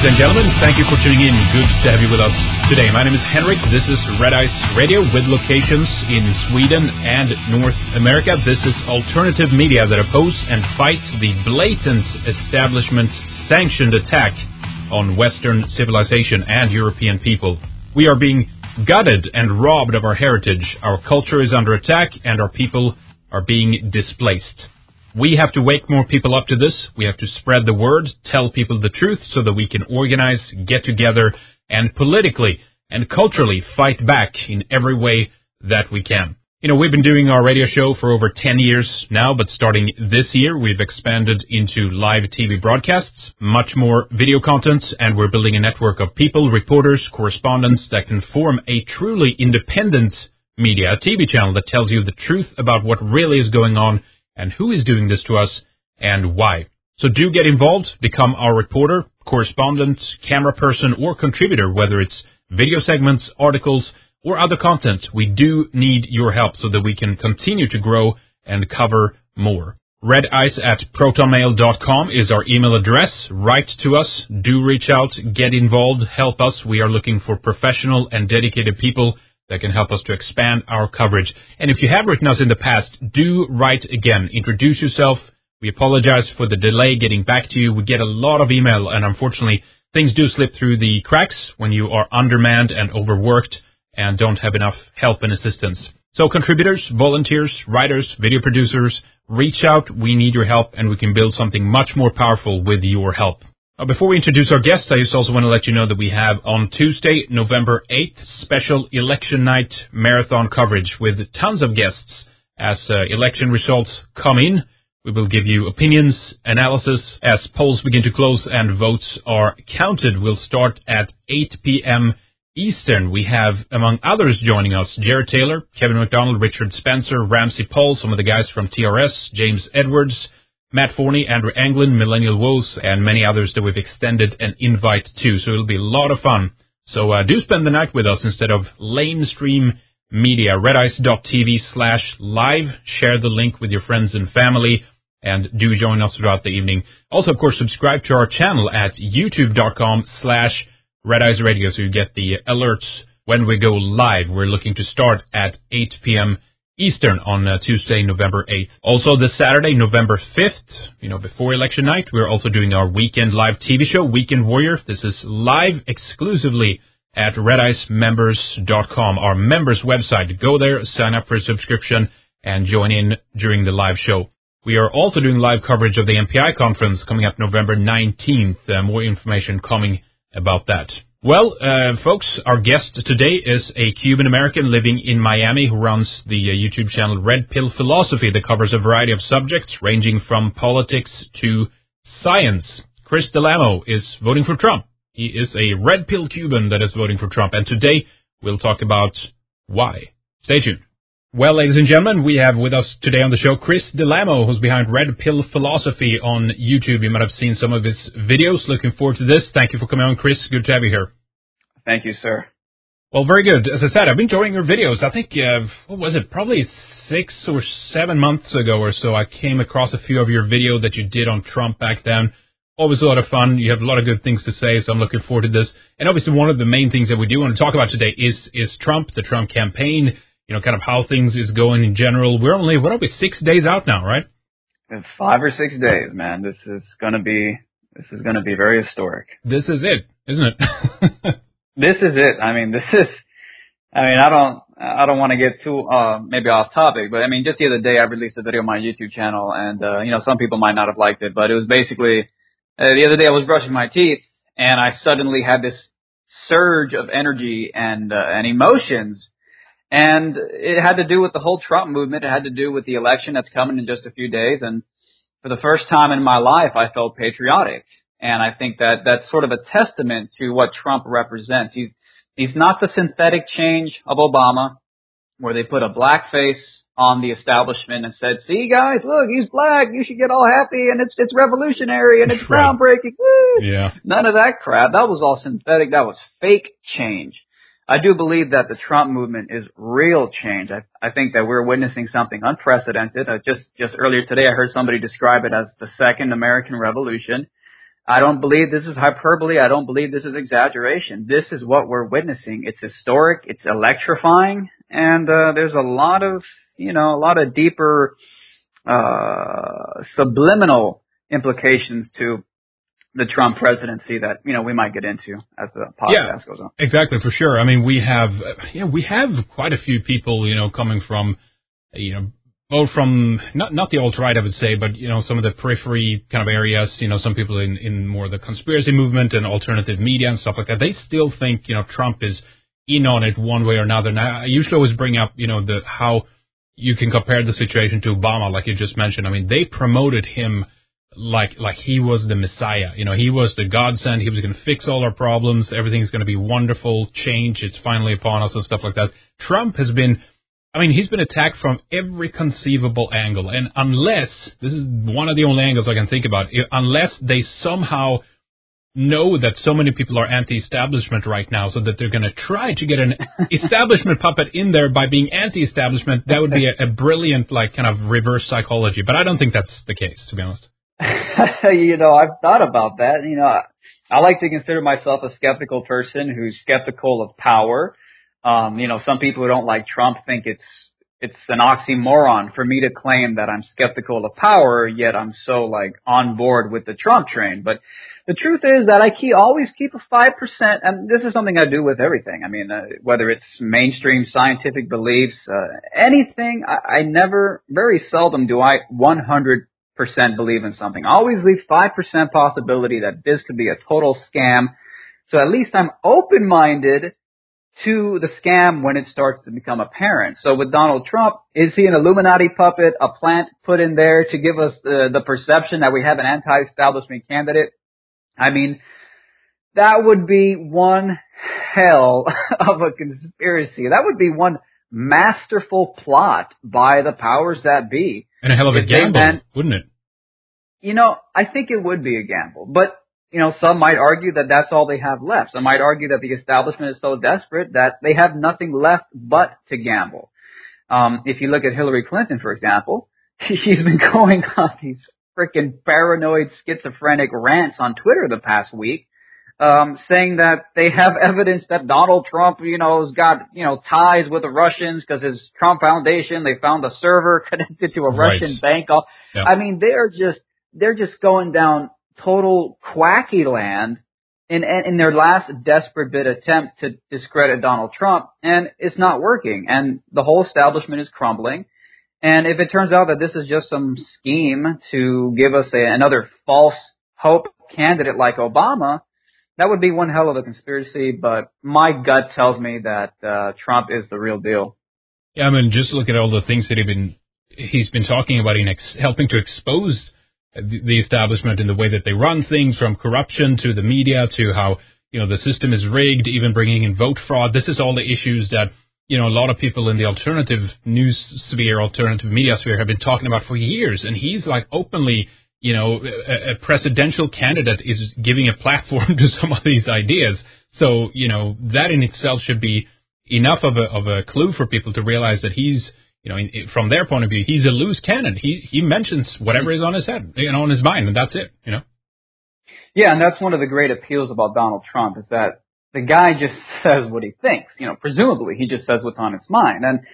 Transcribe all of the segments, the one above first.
ladies and gentlemen. Thank you for tuning in. Good to have you with us today. My name is Henrik. This is Red Ice Radio with locations in Sweden and North America. This is alternative media that oppose and fight the blatant establishment-sanctioned attack on Western civilization and European people. We are being gutted and robbed of our heritage. Our culture is under attack and our people are being displaced. We have to wake more people up to this. We have to spread the word, tell people the truth so that we can organize, get together, and politically and culturally fight back in every way that we can. You know, we've been doing our radio show for over 10 years now, but starting this year, we've expanded into live TV broadcasts, much more video content, and we're building a network of people, reporters, correspondents that can form a truly independent media, a TV channel that tells you the truth about what really is going on and who is doing this to us, and why. So do get involved, become our reporter, correspondent, camera person, or contributor, whether it's video segments, articles, or other content. We do need your help so that we can continue to grow and cover more. redice@protonmail.com is our email address. Write to us, do reach out, get involved, help us. We are looking for professional and dedicated people that can help us to expand our coverage. And if you have written us in the past, do write again. Introduce yourself. We apologize for the delay getting back to you. We get a lot of email, and unfortunately, things do slip through the cracks when you are undermanned and overworked and don't have enough help and assistance. So contributors, volunteers, writers, video producers, reach out. We need your help, and we can build something much more powerful with your help. Before we introduce our guests, I just also want to let you know that we have on Tuesday, November 8th, special election night marathon coverage with tons of guests. As election results come in, we will give you opinions, analysis. As polls begin to close and votes are counted, we'll start at 8 p.m. Eastern. We have, among others, joining us, Jared Taylor, Kevin McDonald, Richard Spencer, Ramsey Paul, some of the guys from TRS, James Edwards, Matt Forney, Andrew Anglin, Millennial Woes, and many others that we've extended an invite to. So it'll be a lot of fun. So do spend the night with us instead of lamestream media. Redice.tv/live. Share the link with your friends and family, and do join us throughout the evening. Also, of course, subscribe to our channel at youtube.com/Redice Radio so you get the alerts when we go live. We're looking to start at 8 p.m. Eastern on Tuesday, November 8th. Also this Saturday, November 5th, before election night, we're also doing our weekend live TV show, Weekend Warrior. This is live exclusively at redicemembers.com, our members website. Go there, sign up for a subscription, and join in during the live show. We are also doing live coverage of the MPI conference coming up November 19th. More information coming about that. Well, folks, our guest today is a Cuban-American living in Miami who runs the YouTube channel Red Pill Philosophy that covers a variety of subjects ranging from politics to science. Chris Delamo is voting for Trump. He is a red pill Cuban that is voting for Trump, and today we'll talk about why. Stay tuned. Well, ladies and gentlemen, we have with us today on the show Chris Delamo, who's behind Red Pill Philosophy on YouTube. You might have seen some of his videos. Looking forward to this. Thank you for coming on, Chris. Good to have you here. Thank you, sir. Well, very good. As I said, I've been enjoying your videos. I think, what was it, probably 6 or 7 months ago or so, I came across a few of your videos that you did on Trump back then. Always a lot of fun. You have a lot of good things to say, so I'm looking forward to this. And obviously one of the main things that we do want to talk about today is Trump, the Trump campaign, kind of how things is going in general. We're only, 6 days out now, right? 5 or 6 days, man. This is gonna be very historic. This is it, isn't it? This is it. I don't want to get too, maybe off topic, but just the other day I released a video on my YouTube channel and, some people might not have liked it, but it was basically, the other day I was brushing my teeth and I suddenly had this surge of energy and emotions. And it had to do with the whole Trump movement. It had to do with the election that's coming in just a few days. And for the first time in my life, I felt patriotic. And I think that that's sort of a testament to what Trump represents. He's not the synthetic change of Obama, where they put a black face on the establishment and said, "See, guys, look, he's black. You should get all happy, and it's revolutionary, and it's groundbreaking." Woo! Yeah. None of that crap. That was all synthetic. That was fake change. I do believe that the Trump movement is real change. I think that we're witnessing something unprecedented. Just earlier today, I heard somebody describe it as the second American Revolution. I don't believe this is hyperbole. I don't believe this is exaggeration. This is what we're witnessing. It's historic. It's electrifying. And there's a lot of deeper subliminal implications to the Trump presidency that, we might get into as the podcast goes on. Exactly, for sure. I mean, we have quite a few people, coming from, both from not the alt-right, I would say, but, some of the periphery kind of areas, some people in more the conspiracy movement and alternative media and stuff like that. They still think, Trump is in on it one way or another. Now, I usually always bring up, how you can compare the situation to Obama, like you just mentioned. I mean, they promoted him like he was the Messiah. He was the godsend. He was going to fix all our problems. Everything's going to be wonderful. Change, it's finally upon us and stuff like that. Trump has been, he's been attacked from every conceivable angle. And unless, this is one of the only angles I can think about, unless they somehow know that so many people are anti-establishment right now, so that they're going to try to get an establishment puppet in there by being anti-establishment, that would be a brilliant, kind of reverse psychology. But I don't think that's the case, to be honest. I've thought about that. I like to consider myself a skeptical person who's skeptical of power. Some people who don't like Trump think it's an oxymoron for me to claim that I'm skeptical of power, yet I'm so on board with the Trump train. But the truth is that I always keep a 5%, and this is something I do with everything. Whether it's mainstream scientific beliefs, anything, I very seldom do I 100% believe in something. I always leave 5% possibility that this could be a total scam. So at least I'm open-minded to the scam when it starts to become apparent. So with Donald Trump, is he an Illuminati puppet, a plant put in there to give us the perception that we have an anti-establishment candidate? That would be one hell of a conspiracy. That would be one masterful plot by the powers that be. And a hell of a gamble, wouldn't it? I think it would be a gamble. But, some might argue that that's all they have left. Some might argue that the establishment is so desperate that they have nothing left but to gamble. If you look at Hillary Clinton, for example, she's been going on these freaking paranoid schizophrenic rants on Twitter the past week, saying that they have evidence that Donald Trump, has got, ties with the Russians because his Trump Foundation, they found a server connected to a Russian bank. Yeah. They're just going down total quacky land in their last desperate bit attempt to discredit Donald Trump, and it's not working, and the whole establishment is crumbling. And if it turns out that this is just some scheme to give us another false hope candidate like Obama, that would be one hell of a conspiracy, but my gut tells me that Trump is the real deal. Yeah, just look at all the things that he's been talking about in helping to expose the establishment in the way that they run things, from corruption to the media to how, the system is rigged, even bringing in vote fraud. This is all the issues that, a lot of people in the alternative news sphere, alternative media sphere have been talking about for years. And he's openly, a presidential candidate is giving a platform to some of these ideas. So, that in itself should be enough of a clue for people to realize that he's, from their point of view, he's a loose cannon. He mentions whatever is on his head, on his mind, and that's it, Yeah, and that's one of the great appeals about Donald Trump, is that the guy just says what he thinks. Presumably he just says what's on his mind. And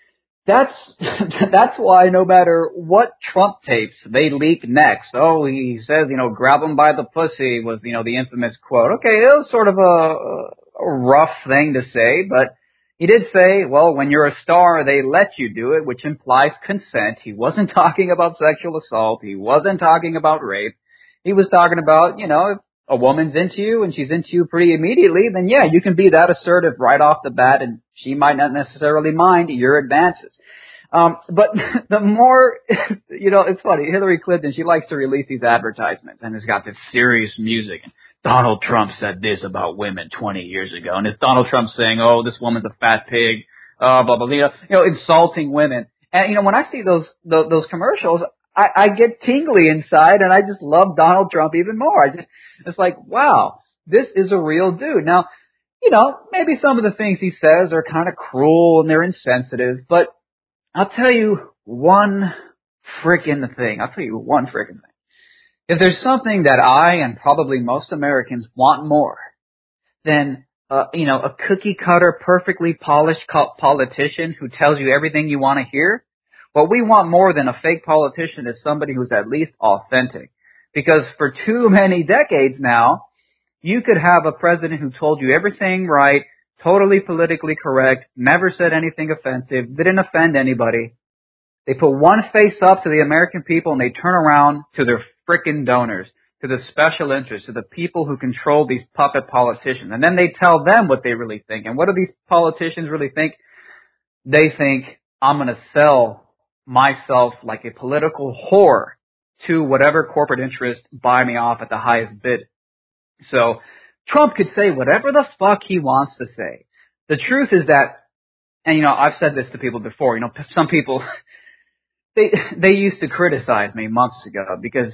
that's why no matter what Trump tapes they leak next, he says, grab him by the pussy was, the infamous quote. Okay, it was sort of a rough thing to say, but he did say, well, when you're a star, they let you do it, which implies consent. He wasn't talking about sexual assault. He wasn't talking about rape. He was talking about, if a woman's into you and she's into you pretty immediately, then yeah, you can be that assertive right off the bat, and she might not necessarily mind your advances. But the more, it's funny, Hillary Clinton, she likes to release these advertisements, and it's got this serious music. Donald Trump said this about women 20 years ago. And it's Donald Trump saying, this woman's a fat pig, blah, blah, blah, insulting women. And, when I see those commercials, I get tingly inside, and I just love Donald Trump even more. It's like, wow, this is a real dude. Now, maybe some of the things he says are kind of cruel and they're insensitive, but I'll tell you one frickin' thing. If there's something that I and probably most Americans want more than, a cookie cutter, perfectly polished politician who tells you everything you want to hear, what we want more than a fake politician is somebody who's at least authentic. Because for too many decades now, you could have a president who told you everything right, totally politically correct, never said anything offensive, didn't offend anybody. They put one face up to the American people and they turn around to their frickin' donors, to the special interests, to the people who control these puppet politicians. And then they tell them what they really think. And what do these politicians really think? They think, I'm going to sell myself like a political whore to whatever corporate interests buy me off at the highest bid. So Trump could say whatever the fuck he wants to say. The truth is that, and I've said this to people before, some people, they used to criticize me months ago because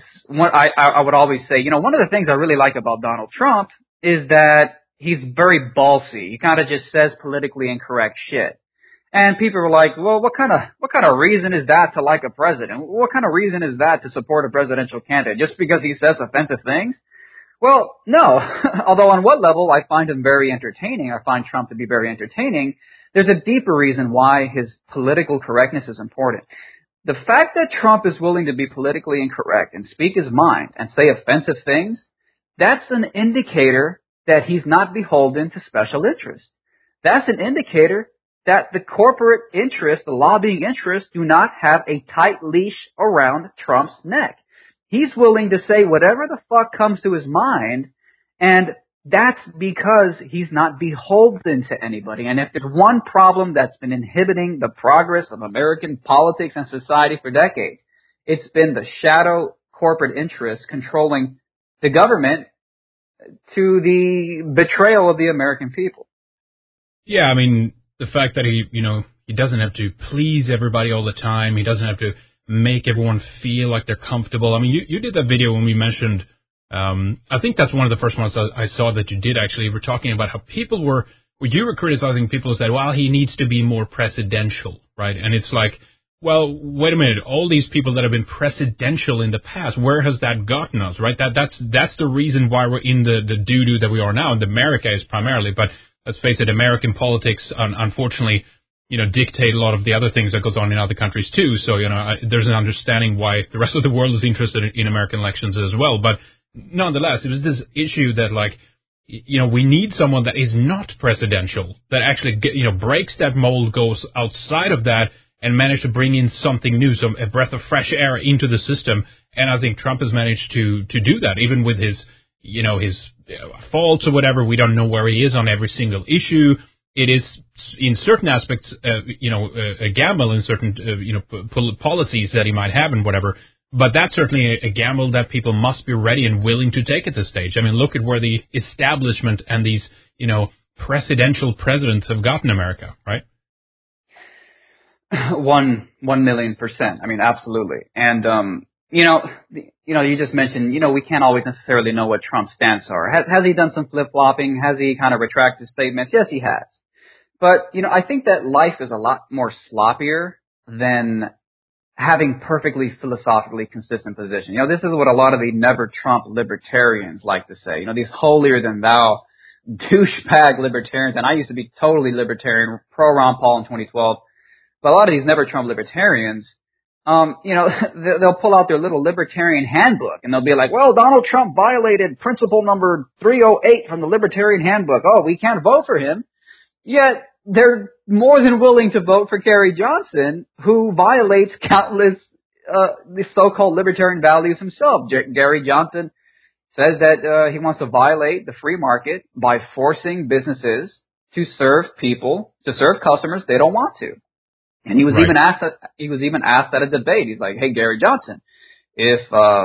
I would always say, one of the things I really like about Donald Trump is that he's very ballsy. He kind of just says politically incorrect shit. And people were like, well, what kind of reason is that to like a president? What kind of reason is that to support a presidential candidate? Just because he says offensive things? Well, no. Although on what level I find him very entertaining, I find Trump to be very entertaining, there's a deeper reason why his political correctness is important. The fact that Trump is willing to be politically incorrect and speak his mind and say offensive things, that's an indicator that he's not beholden to special interests. That's an indicator that the corporate interests, the lobbying interests, do not have a tight leash around Trump's neck. He's willing to say whatever the fuck comes to his mind, and that's because he's not beholden to anybody. And if there's one problem that's been inhibiting the progress of American politics and society for decades, it's been the shadow corporate interests controlling the government to the betrayal of the American people. Yeah, I mean, the fact that he doesn't have to please everybody all the time. He doesn't have to make everyone feel like they're comfortable. I mean, you did that video when we mentioned, I think that's one of the first ones I saw that you did actually. You were talking about how you were criticizing people who said, well, he needs to be more presidential, right? And it's like, well, wait a minute, all these people that have been presidential in the past, where has that gotten us, right? That's the reason why we're in the doo-doo that we are now, and America is primarily, but let's face it, American politics, unfortunately, dictate a lot of the other things that goes on in other countries too. So, there's an understanding why the rest of the world is interested in American elections as well. But nonetheless, it was this issue that, like, we need someone that is not presidential, that actually, breaks that mold, goes outside of that, and manage to bring in something new, a breath of fresh air into the system. And I think Trump has managed to do that, even with his faults or whatever. We don't know where he is on every single issue. It is, in certain aspects, a gamble in certain, policies that he might have and whatever. But that's certainly a gamble that people must be ready and willing to take at this stage. I mean, look at where the establishment and these, presidential presidents have gotten America, right? 1,000,000%. I mean, absolutely. And, you just mentioned, we can't always necessarily know what Trump's stance are. Has he done some flip-flopping? Has he kind of retracted statements? Yes, he has. But, I think that life is a lot more sloppier than having perfectly philosophically consistent position. This is what a lot of the never Trump libertarians like to say. These holier than thou douchebag libertarians. And I used to be totally libertarian, pro Ron Paul in 2012. But a lot of these never Trump libertarians, they'll pull out their little libertarian handbook and they'll be like, well, Donald Trump violated principle number 308 from the libertarian handbook. Oh, we can't vote for him. Yet they're more than willing to vote for Gary Johnson, who violates countless the so-called libertarian values himself. Gary Johnson says that he wants to violate the free market by forcing businesses to serve customers they don't want to. And he was even asked at a debate. He's like, "Hey, Gary Johnson, if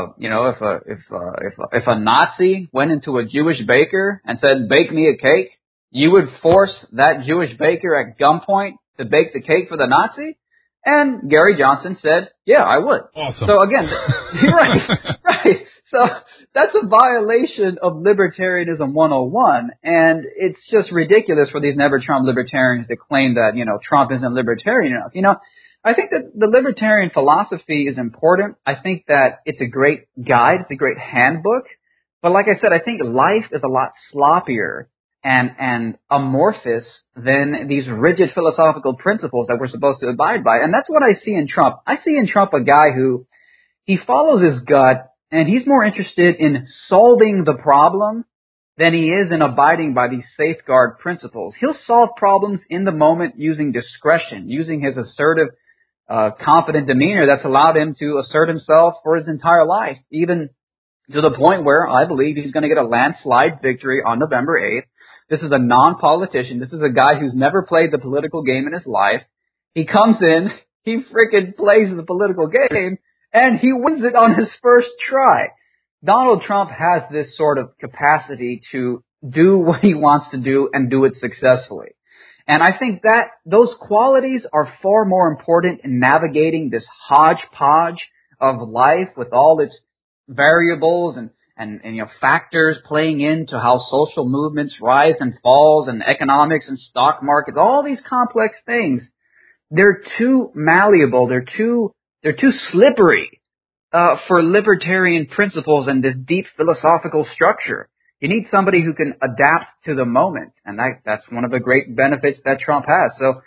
a Nazi went into a Jewish baker and said, 'Bake me a cake,' you would force that Jewish baker at gunpoint to bake the cake for the Nazi?" And Gary Johnson said, "Yeah, I would." Awesome. So again, right. So that's a violation of libertarianism 101, and it's just ridiculous for these never Trump libertarians to claim that, Trump isn't libertarian enough. I think that the libertarian philosophy is important. I think that it's a great guide. It's a great handbook. But like I said, I think life is a lot sloppier and amorphous than these rigid philosophical principles that we're supposed to abide by. And that's what I see in Trump. I see in Trump a guy who he follows his gut and he's more interested in solving the problem than he is in abiding by these safeguard principles. He'll solve problems in the moment using discretion, using his assertive, confident demeanor that's allowed him to assert himself for his entire life, even to the point where I believe he's going to get a landslide victory on November 8th. This is a non-politician. This is a guy who's never played the political game in his life. He comes in, he freaking plays the political game, and he wins it on his first try. Donald Trump has this sort of capacity to do what he wants to do and do it successfully. And I think that those qualities are far more important in navigating this hodgepodge of life with all its variables and factors playing into how social movements rise and falls and economics and stock markets, all these complex things. They're too malleable. They're too slippery, for libertarian principles and this deep philosophical structure. You need somebody who can adapt to the moment. And that's one of the great benefits that Trump has. So,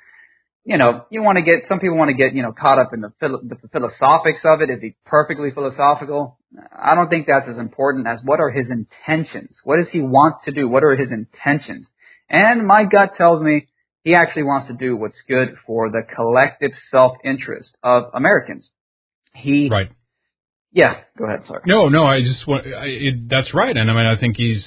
some people want to get, caught up in the philosophics of it. Is he perfectly philosophical? I don't think that's as important as what are his intentions? What does he want to do? What are his intentions? And my gut tells me he actually wants to do what's good for the collective self-interest of Americans. Right. Yeah, go ahead. Sorry. No, I just want. That's right, and I think he's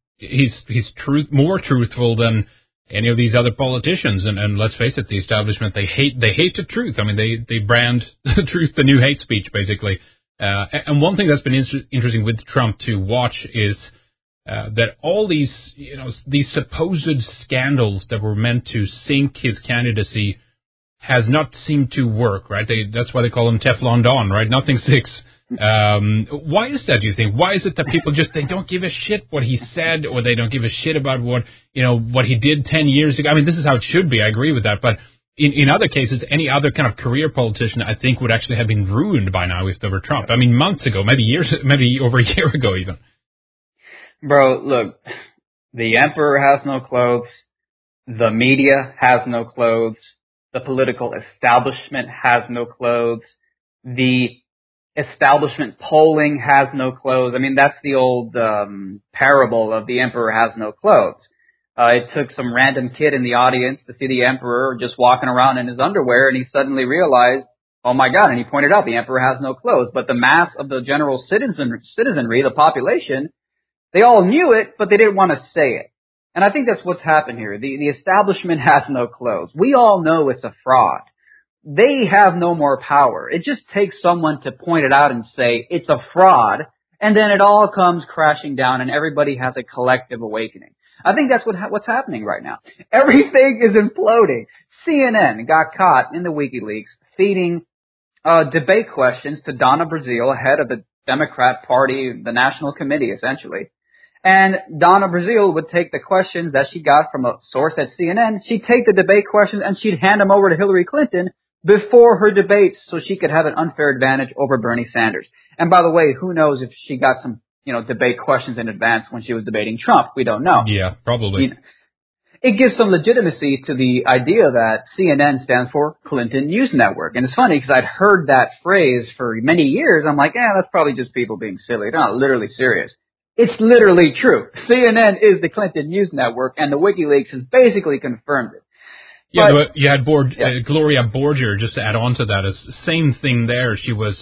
more truthful than any of these other politicians. And let's face it, the establishment they hate the truth. I mean, they brand the truth the new hate speech, basically. And one thing that's been interesting with Trump to watch is that all these supposed scandals that were meant to sink his candidacy has not seemed to work. Right? That's why they call him Teflon Don. Right? Nothing sticks. Why is that, do you think? Why is it that people they don't give a shit what he said, or they don't give a shit about what he did 10 years ago? I mean, this is how it should be. I agree with that. But in other cases, any other kind of career politician, I think, would actually have been ruined by now if they were Trump. I mean, months ago, maybe over a year ago even. Bro, look, the emperor has no clothes. The media has no clothes. The political establishment has no clothes. The establishment polling has no clothes. I mean, that's the old parable of the emperor has no clothes. It took some random kid in the audience to see the emperor just walking around in his underwear, and he suddenly realized, oh my God, and he pointed out the emperor has no clothes. But the mass of the general citizenry, the population, they all knew it, but they didn't want to say it. And I think that's what's happened here. The establishment has no clothes. We all know it's a fraud. They have no more power. It just takes someone to point it out and say it's a fraud, and then it all comes crashing down and everybody has a collective awakening. I think that's what's happening right now. Everything is imploding. CNN got caught in the WikiLeaks feeding debate questions to Donna Brazile, head of the Democrat Party, the National Committee, essentially. And Donna Brazile would take the questions that she got from a source at CNN, she'd take the debate questions and she'd hand them over to Hillary Clinton before her debates so she could have an unfair advantage over Bernie Sanders. And by the way, who knows if she got some, debate questions in advance when she was debating Trump. We don't know. Yeah, probably. It gives some legitimacy to the idea that CNN stands for Clinton News Network. And it's funny because I'd heard that phrase for many years. I'm like, that's probably just people being silly. They're not literally serious. It's literally true. CNN is the Clinton News Network, and the WikiLeaks has basically confirmed it. Yeah, but you had Gloria Borger, just to add on to that, same thing there. She was,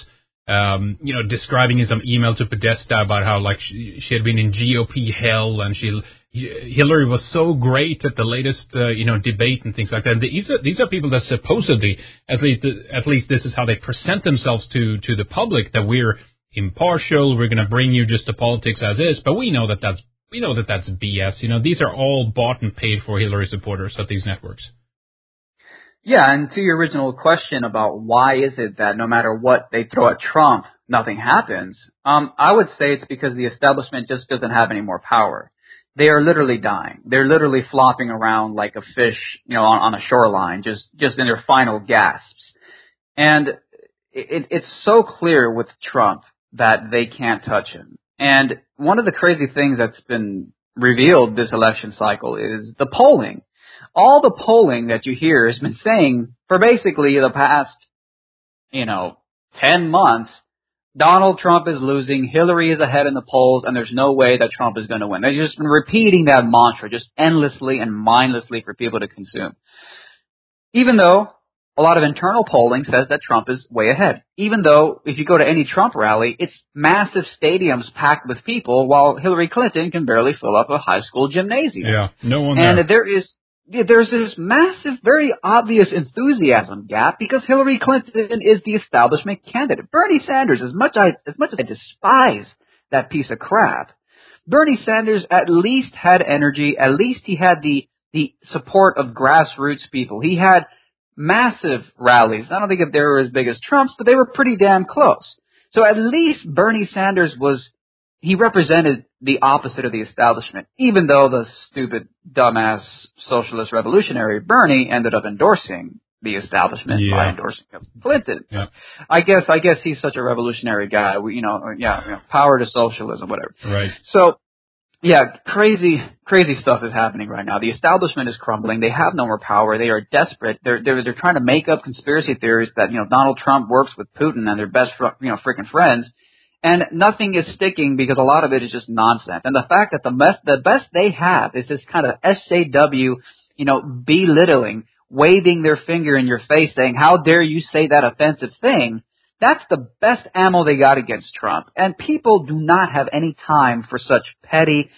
describing in some email to Podesta about how, she had been in GOP hell, and Hillary was so great at the latest, debate and things like that. And these are people that supposedly, at least this is how they present themselves to the public, that we're impartial, we're going to bring you just the politics as is, but we know that that's BS. These are all bought and paid for Hillary supporters at these networks. Yeah, and to your original question about why is it that no matter what they throw at Trump, nothing happens, I would say it's because the establishment just doesn't have any more power. They are literally dying. They're literally flopping around like a fish, on a shoreline, just in their final gasps. And it's so clear with Trump that they can't touch him. And one of the crazy things that's been revealed this election cycle is the polling. All the polling that you hear has been saying for basically the past, 10 months, Donald Trump is losing, Hillary is ahead in the polls, and there's no way that Trump is going to win. They've just been repeating that mantra just endlessly and mindlessly for people to consume. Even though a lot of internal polling says that Trump is way ahead. Even though if you go to any Trump rally, it's massive stadiums packed with people, while Hillary Clinton can barely fill up a high school gymnasium. Yeah, no one there. And there's this massive, very obvious enthusiasm gap because Hillary Clinton is the establishment candidate. Bernie Sanders, as much as I despise that piece of crap, Bernie Sanders at least had energy. At least he had the support of grassroots people. He had massive rallies. I don't think that they were as big as Trump's, but they were pretty damn close. So at least Bernie Sanders he represented the opposite of the establishment, even though the stupid, dumbass, socialist revolutionary Bernie ended up endorsing the establishment by endorsing Clinton. Yeah. I guess he's such a revolutionary guy. Power to socialism, whatever. Right. So, yeah, crazy stuff is happening right now. The establishment is crumbling. They have no more power. They are desperate. They're trying to make up conspiracy theories that, Donald Trump works with Putin and they're best, freaking friends. And nothing is sticking because a lot of it is just nonsense. And the fact that the best they have is this kind of SJW, belittling, waving their finger in your face saying, how dare you say that offensive thing? That's the best ammo they got against Trump. And people do not have any time for such petty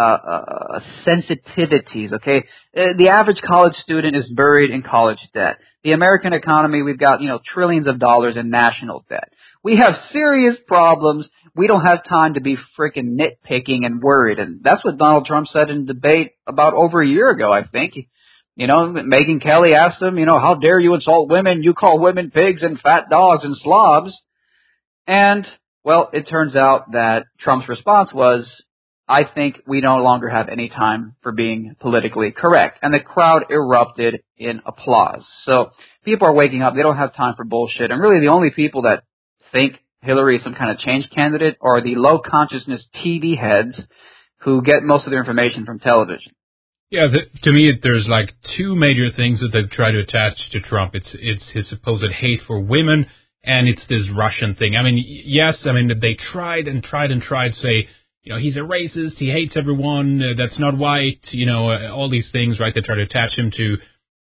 sensitivities, okay? The average college student is buried in college debt. The American economy, we've got, trillions of dollars in national debt. We have serious problems. We don't have time to be freaking nitpicking and worried. And that's what Donald Trump said in debate about over a year ago, I think. Megyn Kelly asked him, how dare you insult women? You call women pigs and fat dogs and slobs. And, well, it turns out that Trump's response was, I think we no longer have any time for being politically correct. And the crowd erupted in applause. So people are waking up. They don't have time for bullshit. And really the only people that think Hillary is some kind of change candidate are the low consciousness TV heads who get most of their information from television. Yeah, to me, there's like two major things that they've tried to attach to Trump. It's his supposed hate for women, and it's this Russian thing. They tried to say, he's a racist, he hates everyone, that's not white, all these things, right? They try to attach him to,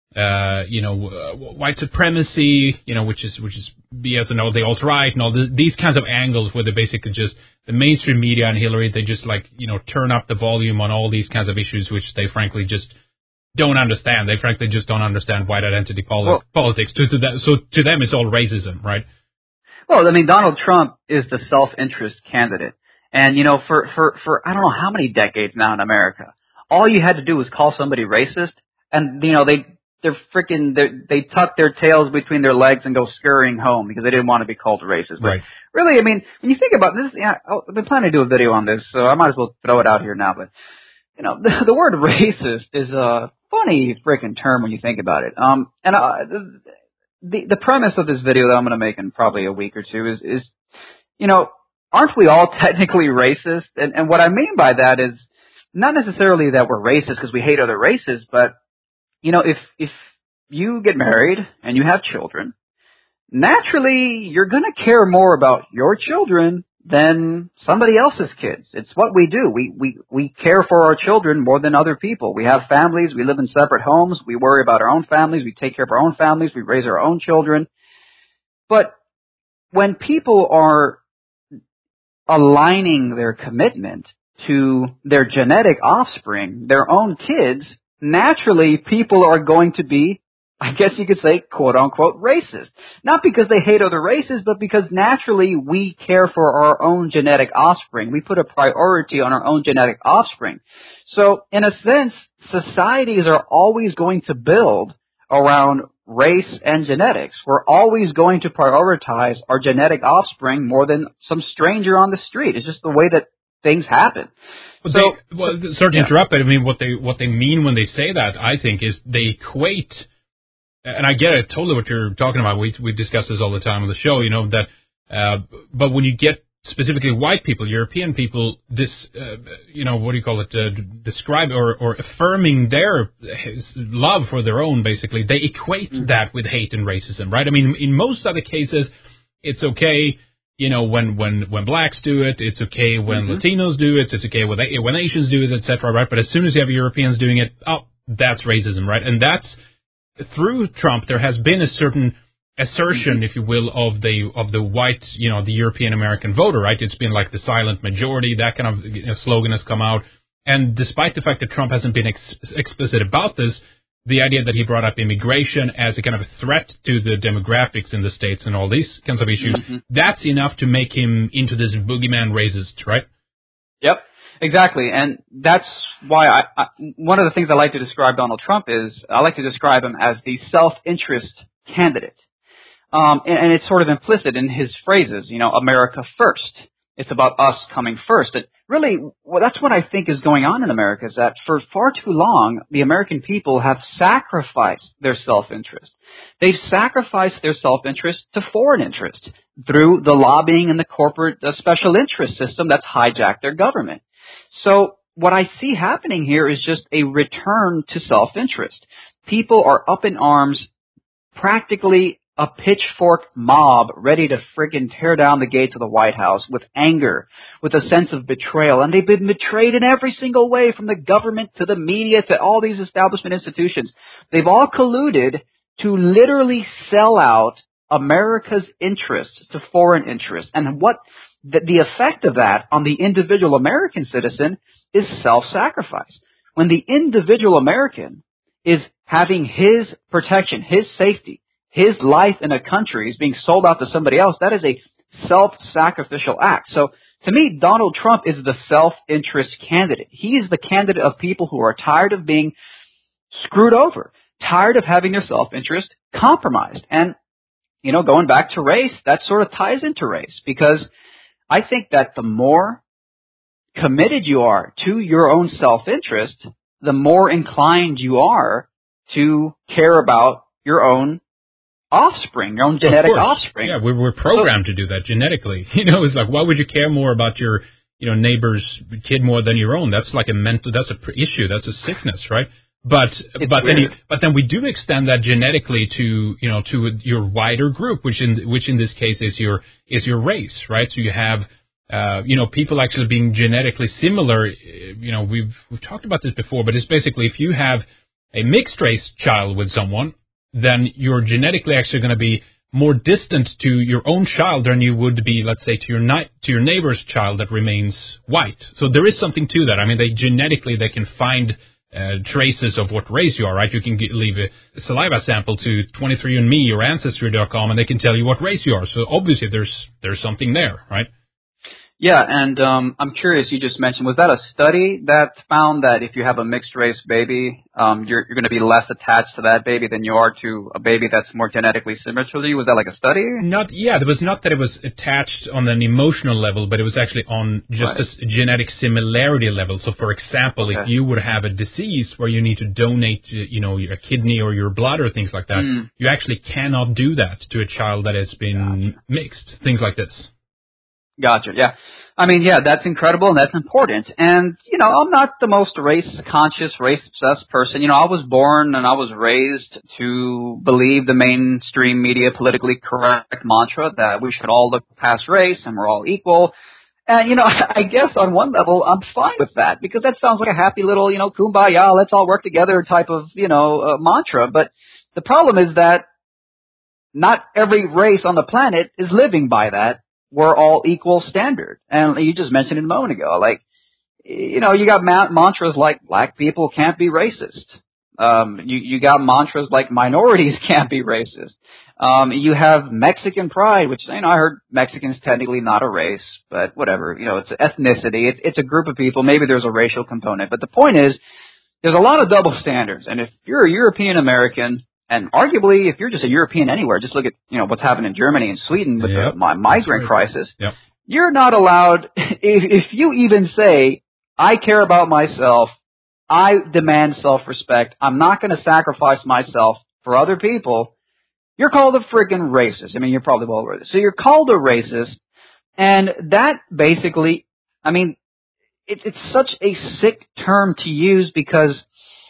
white supremacy, which is BS and all the alt-right and all these kinds of angles where they basically just, the mainstream media and Hillary, they just turn up the volume on all these kinds of issues which they frankly just don't understand. They frankly just don't understand white identity politics. So to them it's all racism, right? Well, Donald Trump is the self-interest candidate. And, for I don't know how many decades now in America, all you had to do was call somebody racist and, they tuck their tails between their legs and go scurrying home because they didn't want to be called racist. But right. Really, when you think about this, I've been planning to do a video on this, so I might as well throw it out here now. But, the word racist is a funny freaking term when you think about it. The premise of this video that I'm going to make in probably a week or two is aren't we all technically racist? And what I mean by that is not necessarily that we're racist because we hate other races, but if you get married and you have children, naturally you're going to care more about your children than somebody else's kids. It's what we do. We care for our children more than other people. We have families. We live in separate homes. We worry about our own families. We take care of our own families. We raise our own children. But when people are aligning their commitment to their genetic offspring, their own kids, naturally people are going to be, I guess you could say, quote unquote, racist. Not because they hate other races, but because naturally we care for our own genetic offspring. We put a priority on our own genetic offspring. So in a sense, societies are always going to build around race and genetics. We're always going to prioritize our genetic offspring more than some stranger on the street. It's just the way that things happen. But sorry to interrupt, but what they mean when they say that, I think, is they equate and I get it totally what you're talking about. We discuss this all the time on the show, that, but when you get specifically white people, European people, describe or affirming their love for their own, basically, they equate that with hate and racism, right? I mean, in most other cases, it's okay, when blacks do it, it's okay when Latinos do it, it's okay when Asians do it, etc., right? But as soon as you have Europeans doing it, that's racism, right? And that's, through Trump, there has been a certain assertion, if you will, of the white, the European American voter, right? It's been like the silent majority, that kind of slogan has come out. And despite the fact that Trump hasn't been explicit about this, the idea that he brought up immigration as a kind of a threat to the demographics in the States and all these kinds of issues, that's enough to make him into this boogeyman racist, right? Yep, exactly. And that's why one of the things I like to describe Donald Trump is I like to describe him as the self-interest candidate. And it's sort of implicit in his phrases, America first. It's about us coming first. And really, that's what I think is going on in America, is that for far too long, the American people have sacrificed their self-interest. They've sacrificed their self-interest to foreign interest through the lobbying and the corporate special interest system that's hijacked their government. So what I see happening here is just a return to self-interest. People are up in arms, practically a pitchfork mob ready to friggin' tear down the gates of the White House with anger, with a sense of betrayal. And they've been betrayed in every single way, from the government to the media to all these establishment institutions. They've all colluded to literally sell out America's interests to foreign interests. And what the effect of that on the individual American citizen is self-sacrifice. When the individual American is having his protection, his safety, his life in a country is being sold out to somebody else, that is a self-sacrificial act. So to me, Donald Trump is the self-interest candidate. He is the candidate of people who are tired of being screwed over, tired of having their self-interest compromised. And, going back to race, that sort of ties into race, because I think that the more committed you are to your own self-interest, the more inclined you are to care about your own offspring, your own genetic offspring. Yeah, we're programmed to do that genetically. It's like, why would you care more about your, neighbor's kid more than your own? That's like that's a issue, that's a sickness, right? But then we do extend that genetically to your wider group, which in this case is your race, right? So you have people actually being genetically similar. We've talked about this before, but it's basically, if you have a mixed race child with someone, then you're genetically actually going to be more distant to your own child than you would be, let's say, to your neighbor's child that remains white. So there is something to that. I mean, they can find traces of what race you are, right? You can leave a saliva sample to 23andMe or Ancestry.com, and they can tell you what race you are. So obviously there's something there, right? Yeah, and I'm curious, you just mentioned, was that a study that found that if you have a mixed-race baby, you're going to be less attached to that baby than you are to a baby that's more genetically similar to you? Was that like a study? It was not that it was attached on an emotional level, but it was actually on just a genetic similarity level. So, for example, if you would have a disease where you need to donate, your kidney or your blood or things like that, you actually cannot do that to a child that has been mixed, things like this. Gotcha. Yeah. I mean, that's incredible and that's important. And, I'm not the most race-conscious, race-obsessed person. I was born and I was raised to believe the mainstream media politically correct mantra that we should all look past race and we're all equal. And, I guess on one level I'm fine with that, because that sounds like a happy little, kumbaya, let's all work together type of, mantra. But the problem is that not every race on the planet is living by that. We're all equal standard. And you just mentioned it a moment ago, like, you got mantras like black people can't be racist. You got mantras like minorities can't be racist. You have Mexican pride, which, I heard Mexican's technically not a race, but whatever, it's ethnicity. It's a group of people. Maybe there's a racial component. But the point is, there's a lot of double standards. And if you're a European American, and arguably, if you're just a European anywhere, just look at, what's happened in Germany and Sweden with the migrant crisis. Yep. You're not allowed, if you even say, I care about myself, I demand self-respect, I'm not going to sacrifice myself for other people, you're called a friggin' racist. I mean, you're probably well aware of this. So you're called a racist, and that basically, I mean, it's such a sick term to use because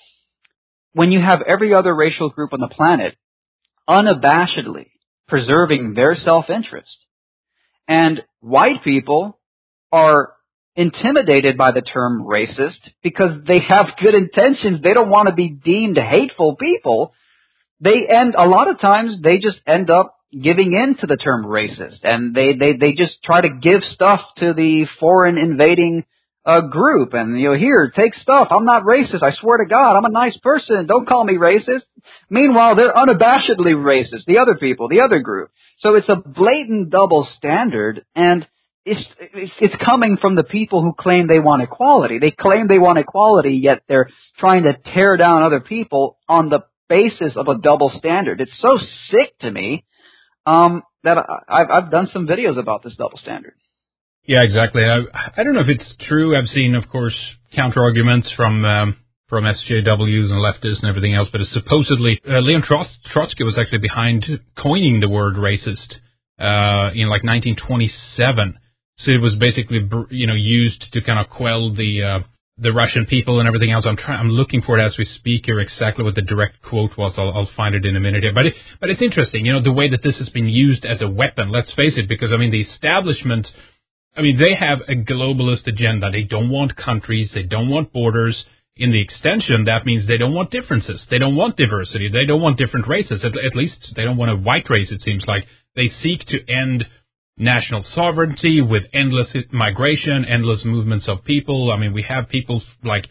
when you have every other racial group on the planet unabashedly preserving their self-interest, and white people are intimidated by the term racist because they have good intentions. They don't want to be deemed hateful people. A lot of times they just end up giving in to the term racist, and they just try to give stuff to the foreign invading group, and here, take stuff. I'm not racist. I swear to God, I'm a nice person. Don't call me racist. Meanwhile, they're unabashedly racist. The other people, the other group. So it's a blatant double standard, and it's coming from the people who claim they want equality. They claim they want equality, yet they're trying to tear down other people on the basis of a double standard. It's so sick to me that I've done some videos about this double standard. Yeah, exactly. I don't know if it's true. I've seen, of course, counter-arguments from SJWs and leftists and everything else, but it's supposedly Leon Trotsky was actually behind coining the word racist in like 1927. So it was basically used to kind of quell the Russian people and everything else. I'm looking for it as we speak here exactly what the direct quote was. I'll find it in a minute here. But it's interesting, the way that this has been used as a weapon. Let's face it, because I mean the establishment. I mean, they have a globalist agenda. They don't want countries. They don't want borders. In the extension, that means they don't want differences. They don't want diversity. They don't want different races. At least they don't want a white race, it seems like. They seek to end national sovereignty with endless migration, endless movements of people. I mean, we have people like,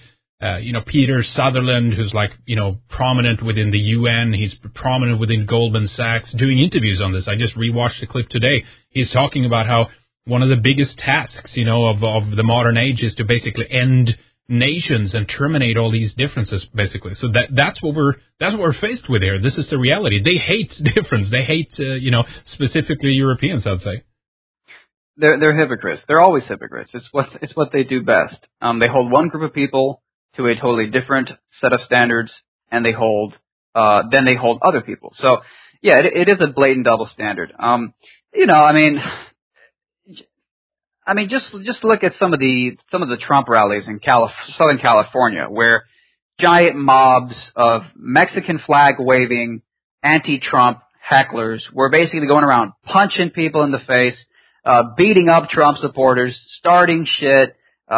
Peter Sutherland, who's like, prominent within the UN. He's prominent within Goldman Sachs, doing interviews on this. I just rewatched the clip today. He's talking about how one of the biggest tasks, of the modern age is to basically end nations and terminate all these differences, basically. So that's what we're faced with here. This is the reality. They hate difference. They hate, specifically Europeans, I'd say. They're hypocrites. They're always hypocrites. It's what they do best. They hold one group of people to a totally different set of standards, and then they hold other people. So yeah, it is a blatant double standard. I mean, just look at some of the Trump rallies in Southern California, where giant mobs of Mexican flag waving anti-Trump hecklers were basically going around punching people in the face, beating up Trump supporters, starting shit,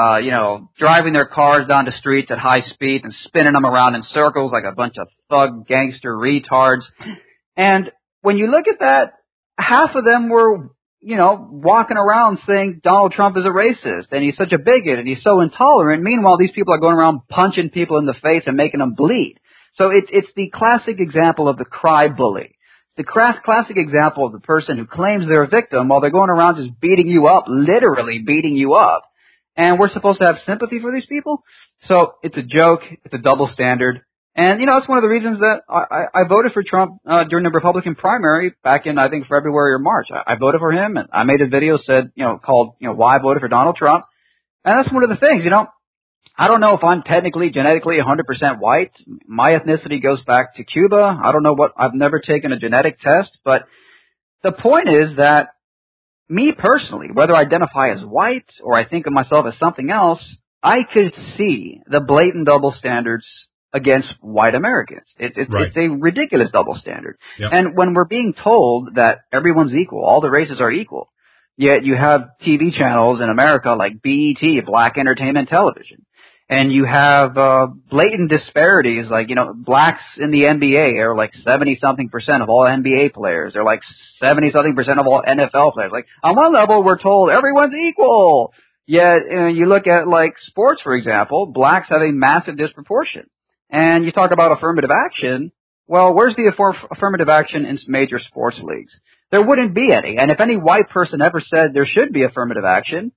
driving their cars down the streets at high speed and spinning them around in circles like a bunch of thug gangster retards. And when you look at that, half of them were walking around saying Donald Trump is a racist and he's such a bigot and he's so intolerant. Meanwhile, these people are going around punching people in the face and making them bleed. So it's the classic example of the cry bully. It's the classic example of the person who claims they're a victim while they're going around just beating you up, literally beating you up. And we're supposed to have sympathy for these people? So it's a joke. It's a double standard. And, it's one of the reasons that I voted for Trump during the Republican primary back in, I think, February or March. I voted for him, and I made a video called Why I Voted for Donald Trump. And that's one of the things, I don't know if I'm technically, genetically 100% white. My ethnicity goes back to Cuba. I don't know I've never taken a genetic test. But the point is that me personally, whether I identify as white or I think of myself as something else, I could see the blatant double standards against white Americans. It's a ridiculous double standard. Yep. And when we're being told that everyone's equal, all the races are equal, yet you have TV channels in America like BET, Black Entertainment Television, and you have blatant disparities like, blacks in the NBA are like 70-something% of all NBA players. They're like 70-something% of all NFL players. Like, on one level, we're told everyone's equal. Yet, you look at like sports, for example, blacks have a massive disproportion. And you talk about affirmative action. Well, where's the affirmative action in major sports leagues? There wouldn't be any. And if any white person ever said there should be affirmative action,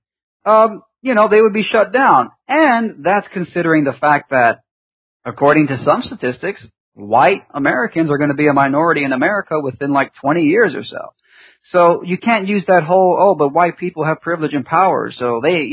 they would be shut down. And that's considering the fact that, according to some statistics, white Americans are going to be a minority in America within like 20 years or so. So you can't use that whole, but white people have privilege and power, so they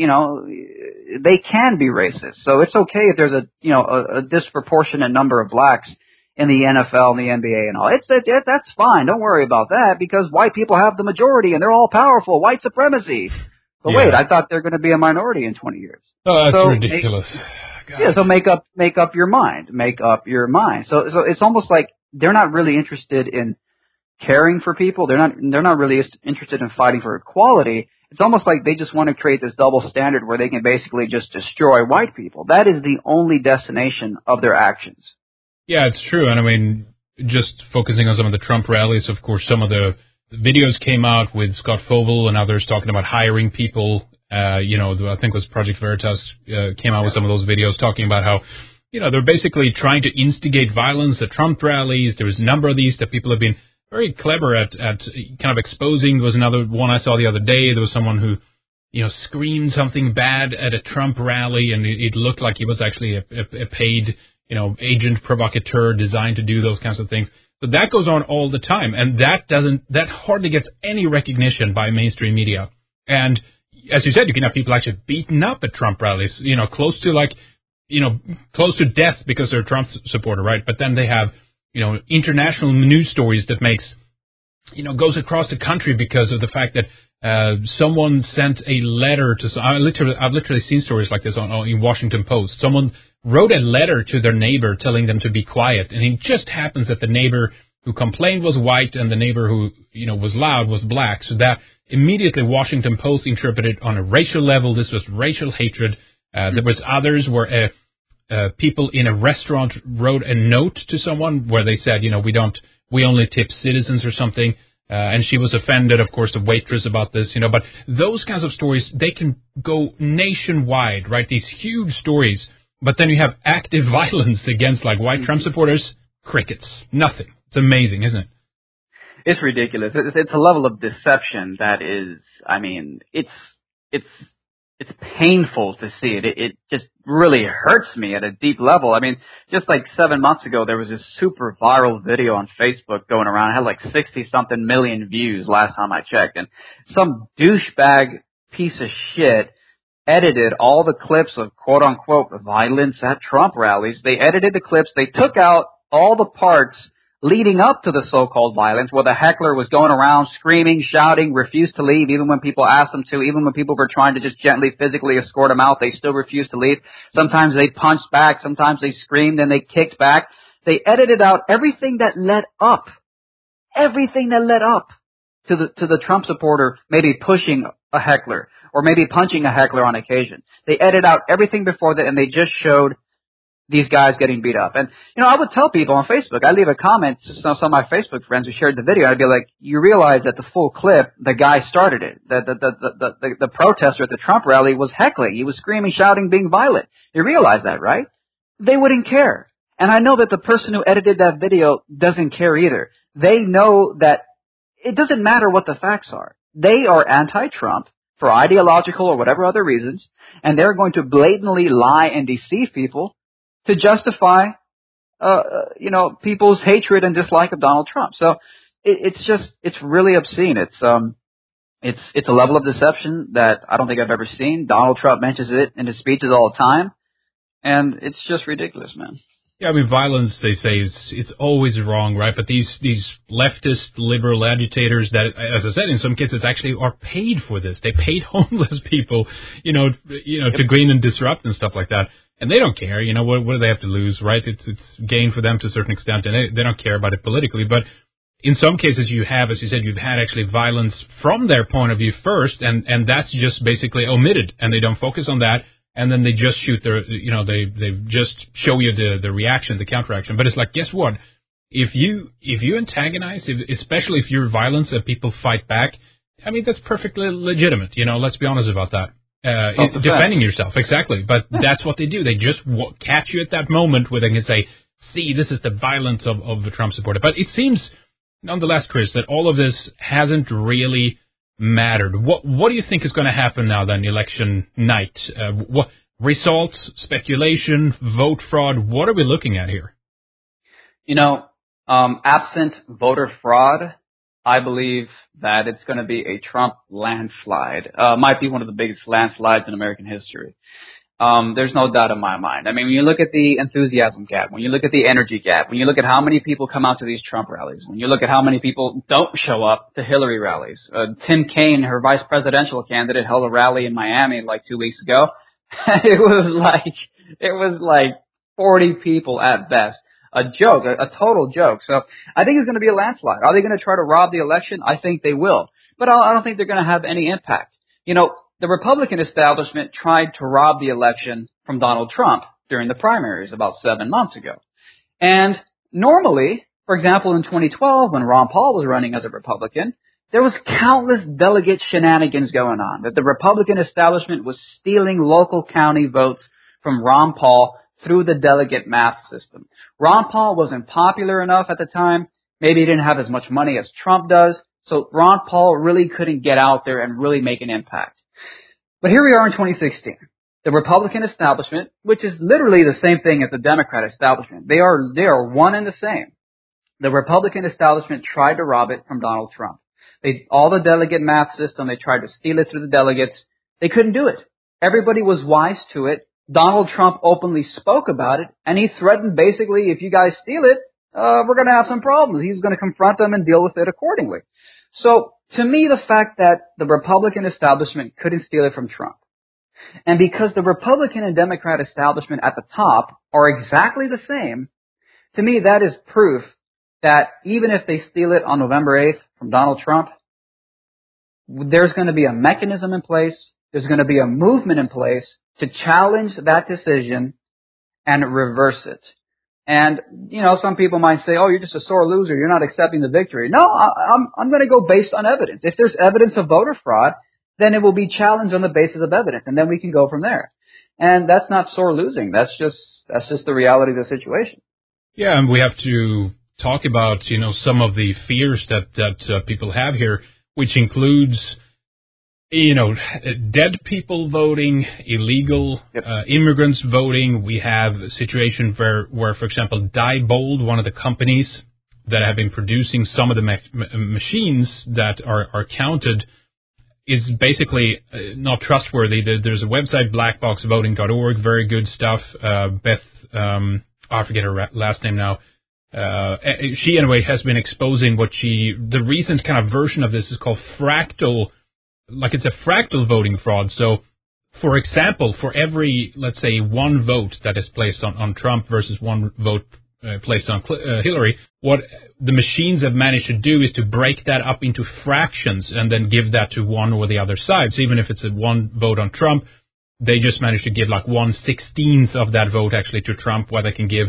can be racist. So it's okay if there's a disproportionate number of blacks in the NFL and the NBA and all. That's fine. Don't worry about that because white people have the majority and they're all powerful. White supremacy. But wait, I thought they're going to be a minority in 20 years. Oh, that's ridiculous. So make up your mind. Make up your mind. So it's almost like they're not really interested in caring for people. They're not really interested in fighting for equality. It's almost like they just want to create this double standard where they can basically just destroy white people. That is the only destination of their actions. Yeah, it's true. And I mean, just focusing on some of the Trump rallies, of course, some of the videos came out with Scott Fogle and others talking about hiring people. I think it was Project Veritas came out with some of those videos talking about how, they're basically trying to instigate violence at Trump rallies. There was a number of these that people have been very clever at kind of exposing. There was another one I saw the other day. There was someone who, screamed something bad at a Trump rally, and it looked like he was actually a paid, agent provocateur designed to do those kinds of things. But that goes on all the time, and that hardly gets any recognition by mainstream media. And as you said, you can have people actually beaten up at Trump rallies, close to death because they're a Trump supporter, right? But then they have, international news stories that makes, goes across the country because of the fact that someone sent a letter to. I've literally seen stories like this in Washington Post. Someone wrote a letter to their neighbor telling them to be quiet, and it just happens that the neighbor who complained was white and the neighbor who was loud was black. So that immediately Washington Post interpreted on a racial level. This was racial hatred. There was others where people in a restaurant wrote a note to someone where they said, we only tip citizens or something. And she was offended, of course, the waitress about this, but those kinds of stories, they can go nationwide, right? These huge stories, but then you have active violence against like white Trump supporters, crickets, nothing. It's amazing, isn't it? It's ridiculous. It's a level of deception that is, it's painful to see it. It just really hurts me at a deep level. I mean, just like 7 months ago, there was this super viral video on Facebook going around. It had like 60-something million views last time I checked. And some douchebag piece of shit edited all the clips of quote-unquote violence at Trump rallies. They edited the clips. They took out all the parts leading up to the so-called violence, where the heckler was going around screaming, shouting, refused to leave, even when people asked him to, even when people were trying to just gently physically escort him out, they still refused to leave. Sometimes they punched back, sometimes they screamed and they kicked back. They edited out everything that led up to the Trump supporter maybe pushing a heckler or maybe punching a heckler on occasion. They edited out everything before that, and they just showed these guys getting beat up. And, I would tell people on Facebook, I leave a comment to some of my Facebook friends who shared the video, I'd be like, you realize that the full clip, the guy started it. The protester at the Trump rally was heckling. He was screaming, shouting, being violent. You realize that, right? They wouldn't care. And I know that the person who edited that video doesn't care either. They know that it doesn't matter what the facts are. They are anti-Trump for ideological or whatever other reasons, and they're going to blatantly lie and deceive people to justify, people's hatred and dislike of Donald Trump. So it's really obscene. It's a level of deception that I don't think I've ever seen. Donald Trump mentions it in his speeches all the time, and it's just ridiculous, man. Yeah, I mean, violence, they say, it's always wrong, right? But these leftist liberal agitators that, as I said, in some cases actually are paid for this. They paid homeless people, to glean and disrupt and stuff like that. And they don't care, what do they have to lose, right? It's gain for them to a certain extent, and they don't care about it politically. But in some cases you have, as you said, you've had actually violence from their point of view first, and that's just basically omitted, and they don't focus on that, and then they just shoot they just show you the reaction, the counteraction. But it's like, guess what? If you antagonize, especially if you're violence and people fight back, I mean, that's perfectly legitimate, let's be honest about that. Defending yourself, exactly. But that's what they do. They just catch you at that moment where they can say, see, this is the violence of the Trump supporter. But it seems, nonetheless, Chris, that all of this hasn't really mattered. What do you think is going to happen now then, election night? What results, speculation, vote fraud, what are we looking at here? Absent voter fraud, I believe that it's going to be a Trump landslide. Might be one of the biggest landslides in American history. There's no doubt in my mind. I mean, when you look at the enthusiasm gap, when you look at the energy gap, when you look at how many people come out to these Trump rallies, when you look at how many people don't show up to Hillary rallies. Tim Kaine, her vice presidential candidate, held a rally in Miami like 2 weeks ago. It was like 40 people at best. A joke, a total joke. So I think it's going to be a landslide. Are they going to try to rob the election? I think they will. But I don't think they're going to have any impact. You know, the Republican establishment tried to rob the election from Donald Trump during the primaries about 7 months ago. And normally, for example, in 2012, when Ron Paul was running as a Republican, there was countless delegate shenanigans going on, that the Republican establishment was stealing local county votes from Ron Paul through the delegate math system. Ron Paul wasn't popular enough at the time. Maybe he didn't have as much money as Trump does. So Ron Paul really couldn't get out there and really make an impact. But here we are in 2016. The Republican establishment, which is literally the same thing as the Democrat establishment, they are one and the same. The Republican establishment tried to rob it from Donald Trump. All the delegate math system, they tried to steal it through the delegates. They couldn't do it. Everybody was wise to it. Donald Trump openly spoke about it, and he threatened basically, if you guys steal it, we're going to have some problems. He's going to confront them and deal with it accordingly. So, to me, the fact that the Republican establishment couldn't steal it from Trump, and because the Republican and Democrat establishment at the top are exactly the same, to me that is proof that even if they steal it on November 8th from Donald Trump, there's going to be a mechanism in place, there's going to be a movement in place to challenge that decision and reverse it. And, you know, some people might say, oh, you're just a sore loser, you're not accepting the victory. No, I'm going to go based on evidence. If there's evidence of voter fraud, then it will be challenged on the basis of evidence, and then we can go from there. And that's not sore losing. That's just the reality of the situation. Yeah, and we have to talk about, you know, some of the fears that people have here, which includes, you know, dead people voting, illegal immigrants voting. We have a situation where, for example, Diebold, one of the companies that have been producing some of the machines that are counted, is basically not trustworthy. There's a website, blackboxvoting.org, very good stuff. Beth, I forget her last name now. She, anyway, has been exposing the recent kind of version of this is called fractal. Like it's a fractal voting fraud. So, for example, for every, let's say, one vote that is placed on Trump versus one vote placed on Hillary, what the machines have managed to do is to break that up into fractions and then give that to one or the other side. So even if it's a one vote on Trump, they just managed to give like 1/16th of that vote actually to Trump, where they can give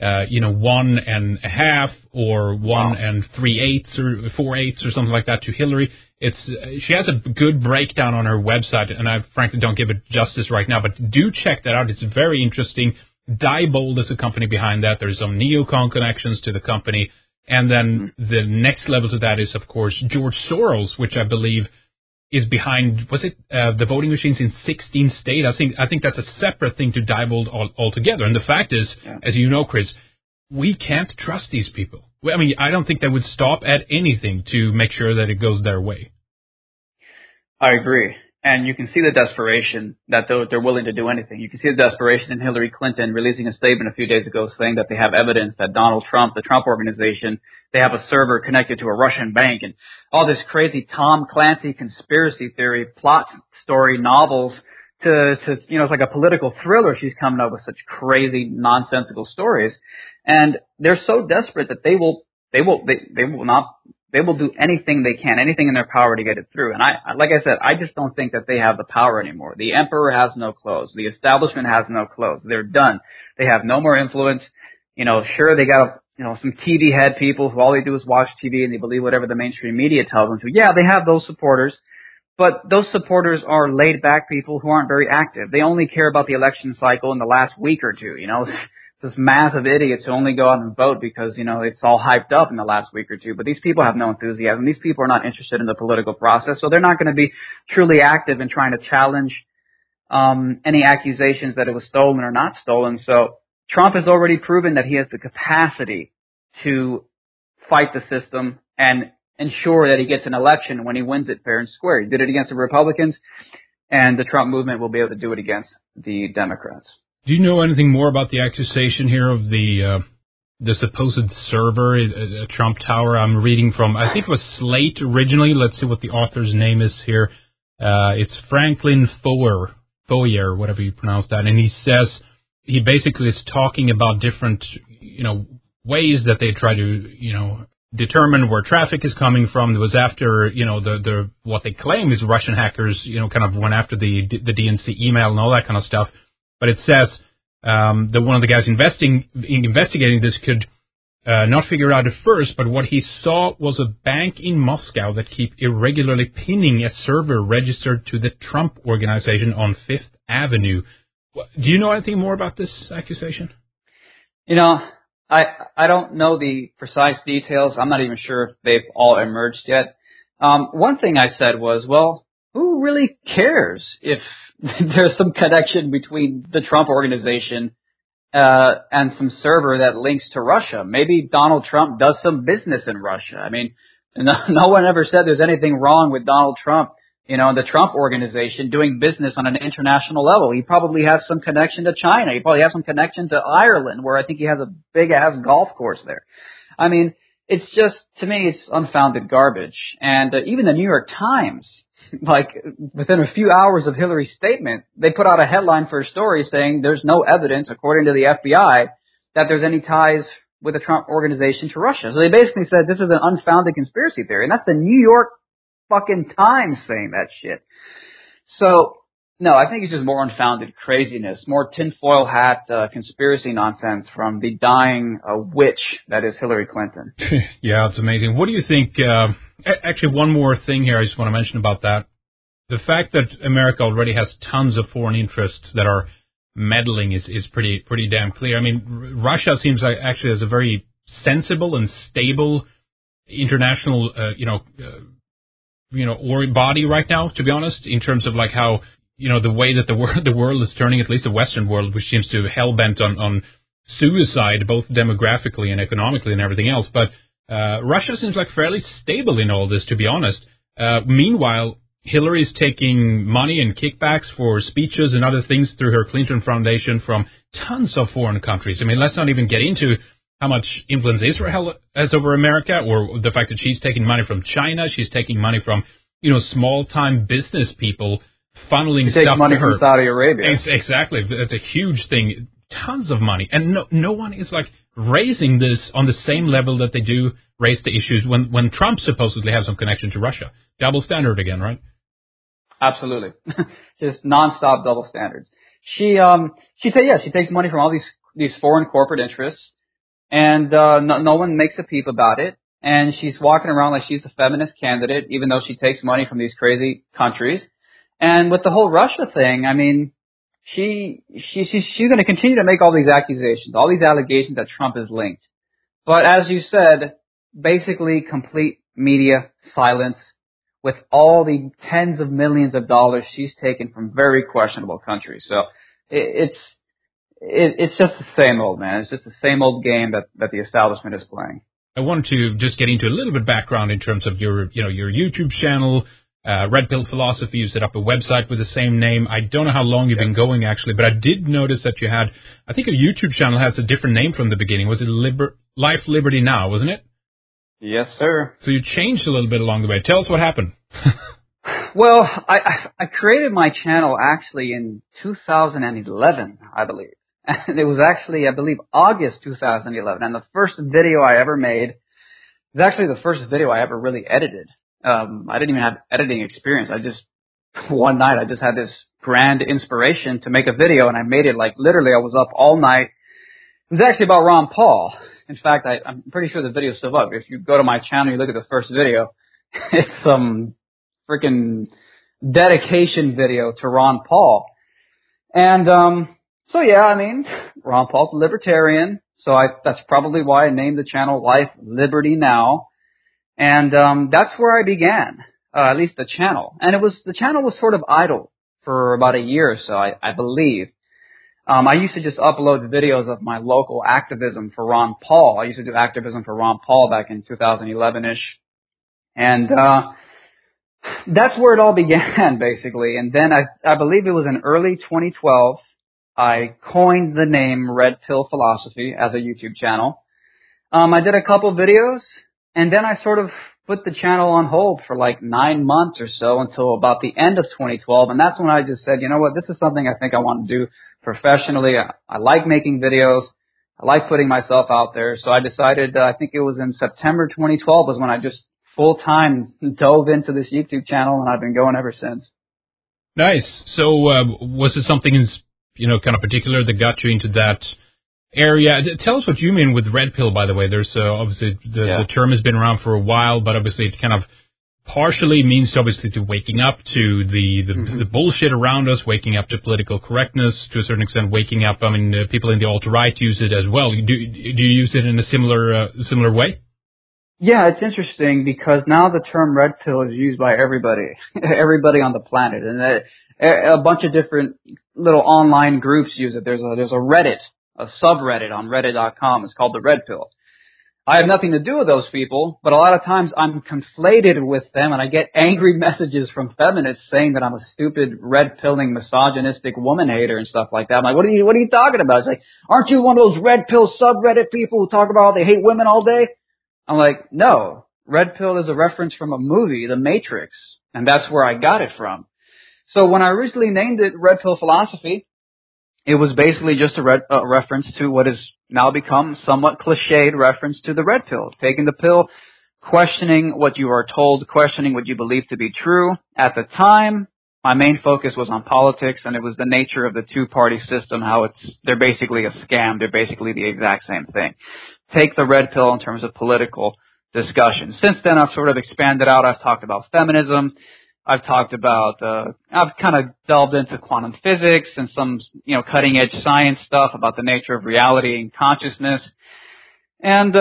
1.5 or 1 3/8 or 4/8 or something like that to Hillary. She has a good breakdown on her website, and I frankly don't give it justice right now, but do check that out. It's very interesting. Diebold is the company behind that. There's some neocon connections to the company. And then the next level to that is, of course, George Soros, which I believe is behind, the voting machines in 16 states? I think that's a separate thing to Diebold altogether. And the fact is, as you know, Chris, we can't trust these people. I mean, I don't think they would stop at anything to make sure that it goes their way. I agree. And you can see the desperation that they're willing to do anything. You can see the desperation in Hillary Clinton releasing a statement a few days ago saying that they have evidence that Donald Trump, the Trump Organization, they have a server connected to a Russian bank, and all this crazy Tom Clancy conspiracy theory, plot story novels to it's like a political thriller. She's coming up with such crazy, nonsensical stories. And they're so desperate that they will do anything they can, anything in their power to get it through. And like I said, I just don't think that they have the power anymore. The emperor has no clothes. The establishment has no clothes. They're done. They have no more influence. Sure, they got, some TV head people who all they do is watch TV and they believe whatever the mainstream media tells them to. Yeah, they have those supporters, but those supporters are laid back people who aren't very active. They only care about the election cycle in the last week or two, This mass of idiots who only go out and vote because, it's all hyped up in the last week or two. But these people have no enthusiasm. These people are not interested in the political process, so they're not going to be truly active in trying to challenge any accusations that it was stolen or not stolen. So Trump has already proven that he has the capacity to fight the system and ensure that he gets an election when he wins it fair and square. He did it against the Republicans, and the Trump movement will be able to do it against the Democrats. Do you know anything more about the accusation here of the supposed server at Trump Tower? I'm reading from, I think it was Slate originally. Let's see what the author's name is here. It's Franklin Foer, whatever you pronounce that. And he says, he basically is talking about different, ways that they try to, determine where traffic is coming from. It was after, the what they claim is Russian hackers, kind of went after the DNC email and all that kind of stuff. But it says that one of the guys investigating this could not figure out at first, but what he saw was a bank in Moscow that keep irregularly pinning a server registered to the Trump organization on Fifth Avenue. Do you know anything more about this accusation? I don't know the precise details. I'm not even sure if they've all emerged yet. One thing I said was, well, who really cares if there's some connection between the Trump organization and some server that links to Russia? Maybe Donald Trump does some business in Russia. I mean, no one ever said there's anything wrong with Donald Trump, the Trump organization doing business on an international level. He probably has some connection to China. He probably has some connection to Ireland, where I think he has a big-ass golf course there. I mean, it's just, to me, it's unfounded garbage. And even the New York Times, like within a few hours of Hillary's statement, they put out a headline for a story saying there's no evidence, according to the FBI, that there's any ties with the Trump organization to Russia. So they basically said this is an unfounded conspiracy theory. And that's the New York fucking Times saying that shit. So, no, I think it's just more unfounded craziness, more tinfoil hat conspiracy nonsense from the dying witch that is Hillary Clinton. Yeah, it's amazing. What do you think? Actually, one more thing here I just want to mention about that. The fact that America already has tons of foreign interests that are meddling is pretty damn clear. I mean, Russia seems like actually has a very sensible and stable international, or body right now, to be honest, in terms of like how, the way that the world is turning, at least the Western world, which seems to hell-bent on suicide, both demographically and economically and everything else. But Russia seems like fairly stable in all this, to be honest. Meanwhile, Hillary's taking money and kickbacks for speeches and other things through her Clinton Foundation from tons of foreign countries. I mean, let's not even get into how much influence Israel has over America, or the fact that she's taking money from China, she's taking money from, small-time business people, funneling stuff to her. She takes money from Saudi Arabia. Exactly. That's a huge thing. Tons of money. And no one is, raising this on the same level that they do raise the issues when Trump supposedly has some connection to Russia. Double standard again, right? Absolutely. Just nonstop double standards. She takes money from all these foreign corporate interests, and no one makes a peep about it. And she's walking around like she's a feminist candidate, even though she takes money from these crazy countries. And with the whole Russia thing, I mean, she's going to continue to make all these accusations, all these allegations that Trump is linked. But as you said, basically complete media silence with all the tens of millions of dollars she's taken from very questionable countries. So it's just the same old, man. It's just the same old game that the establishment is playing. I wanted to just get into a little bit background in terms of your YouTube channel, Red Pill Philosophy. You set up a website with the same name. I don't know how long you've been going, actually, but I did notice that you had, I think a YouTube channel has a different name from the beginning. Was it Life, Liberty Now, wasn't it? Yes, sir. So you changed a little bit along the way. Tell us what happened. Well, I created my channel actually in 2011, I believe. And it was actually, I believe, August 2011. And the first video I ever made was actually the first video I ever really edited. I didn't even have editing experience. One night, I just had this grand inspiration to make a video, and I made it literally, I was up all night. It was actually about Ron Paul. In fact, I'm pretty sure the video's still up. If you go to my channel, you look at the first video, it's some freaking dedication video to Ron Paul. And, so yeah, I mean, Ron Paul's a libertarian, so that's probably why I named the channel Life, Liberty Now. And, that's where I began, at least the channel. And the channel was sort of idle for about a year or so, I believe. I used to just upload videos of my local activism for Ron Paul. I used to do activism for Ron Paul back in 2011-ish. And, that's where it all began, basically. And then I believe it was in early 2012, I coined the name Red Pill Philosophy as a YouTube channel. I did a couple videos, and then I sort of put the channel on hold for like 9 months or so until about the end of 2012. And that's when I just said, you know what, this is something I think I want to do professionally. I like making videos. I like putting myself out there. So I decided, I think it was in September 2012 was when I just full-time dove into this YouTube channel, and I've been going ever since. Nice. So was it something, kind of particular that got you into that area? Tell us what you mean with red pill, by the way. There's obviously the term has been around for a while, but obviously it kind of partially means obviously to waking up to the bullshit around us, waking up to political correctness, to a certain extent waking up. I mean, people in the alt-right use it as well. Do you use it in a similar way? Yeah, it's interesting because now the term red pill is used by everybody on the planet, and a bunch of different little online groups use it. There's a Reddit, a subreddit on Reddit.com. It's called the Red Pill. I have nothing to do with those people, but a lot of times I'm conflated with them, and I get angry messages from feminists saying that I'm a stupid, red-pilling, misogynistic woman hater and stuff like that. I'm like, what are you talking about? It's like, aren't you one of those red pill subreddit people who talk about how they hate women all day? I'm like, no. Red pill is a reference from a movie, The Matrix, and that's where I got it from. So when I originally named it Red Pill Philosophy, it was basically just a reference to what has now become somewhat cliched reference to the red pill. Taking the pill, questioning what you are told, questioning what you believe to be true. At the time, my main focus was on politics, and it was the nature of the two-party system, how they're basically a scam. They're basically the exact same thing. Take the red pill in terms of political discussion. Since then, I've sort of expanded out. I've talked about feminism. I've talked about, I've kind of delved into quantum physics and some, cutting edge science stuff about the nature of reality and consciousness. And,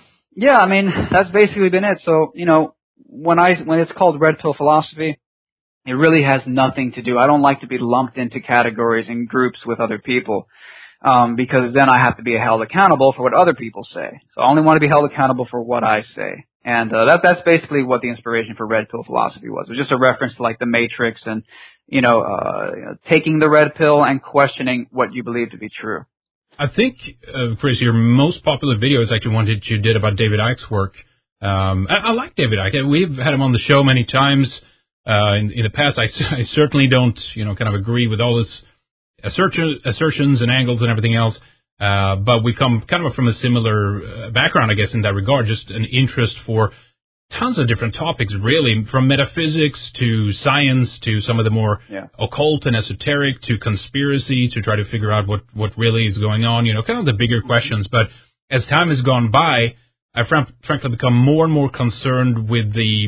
that's basically been it. So, when it's called Red Pill Philosophy, it really has nothing to do. I don't like to be lumped into categories and groups with other people, because then I have to be held accountable for what other people say. So I only want to be held accountable for what I say. And that's basically what the inspiration for Red Pill Philosophy was. It was just a reference to like the Matrix and, taking the red pill and questioning what you believe to be true. I think, Chris, your most popular video is actually one that you did about David Icke's work. I like David Icke. We've had him on the show many times in the past. I certainly don't, kind of agree with all his assertions and angles and everything else. But we come kind of from a similar background, I guess, in that regard, just an interest for tons of different topics, really, from metaphysics to science to some of the more occult and esoteric to conspiracy to try to figure out what really is going on, kind of the bigger questions. But as time has gone by, I've frankly become more and more concerned with the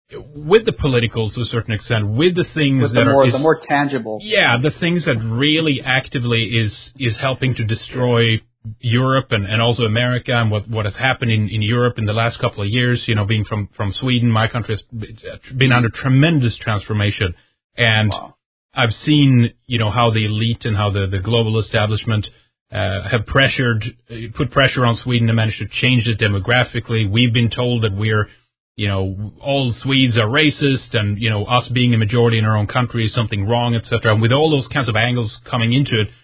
politicals to a certain extent, with the things with the more tangible. Yeah, the things that really actively is helping to destroy Europe and also America, and what has happened in Europe in the last couple of years. Being from Sweden, my country has been under tremendous transformation, and I've seen how the elite and how the global establishment have put pressure on Sweden to manage to change it demographically. We've been told that we're all Swedes are racist, and, us being a majority in our own country is something wrong, etc. And with all those kinds of angles coming into it,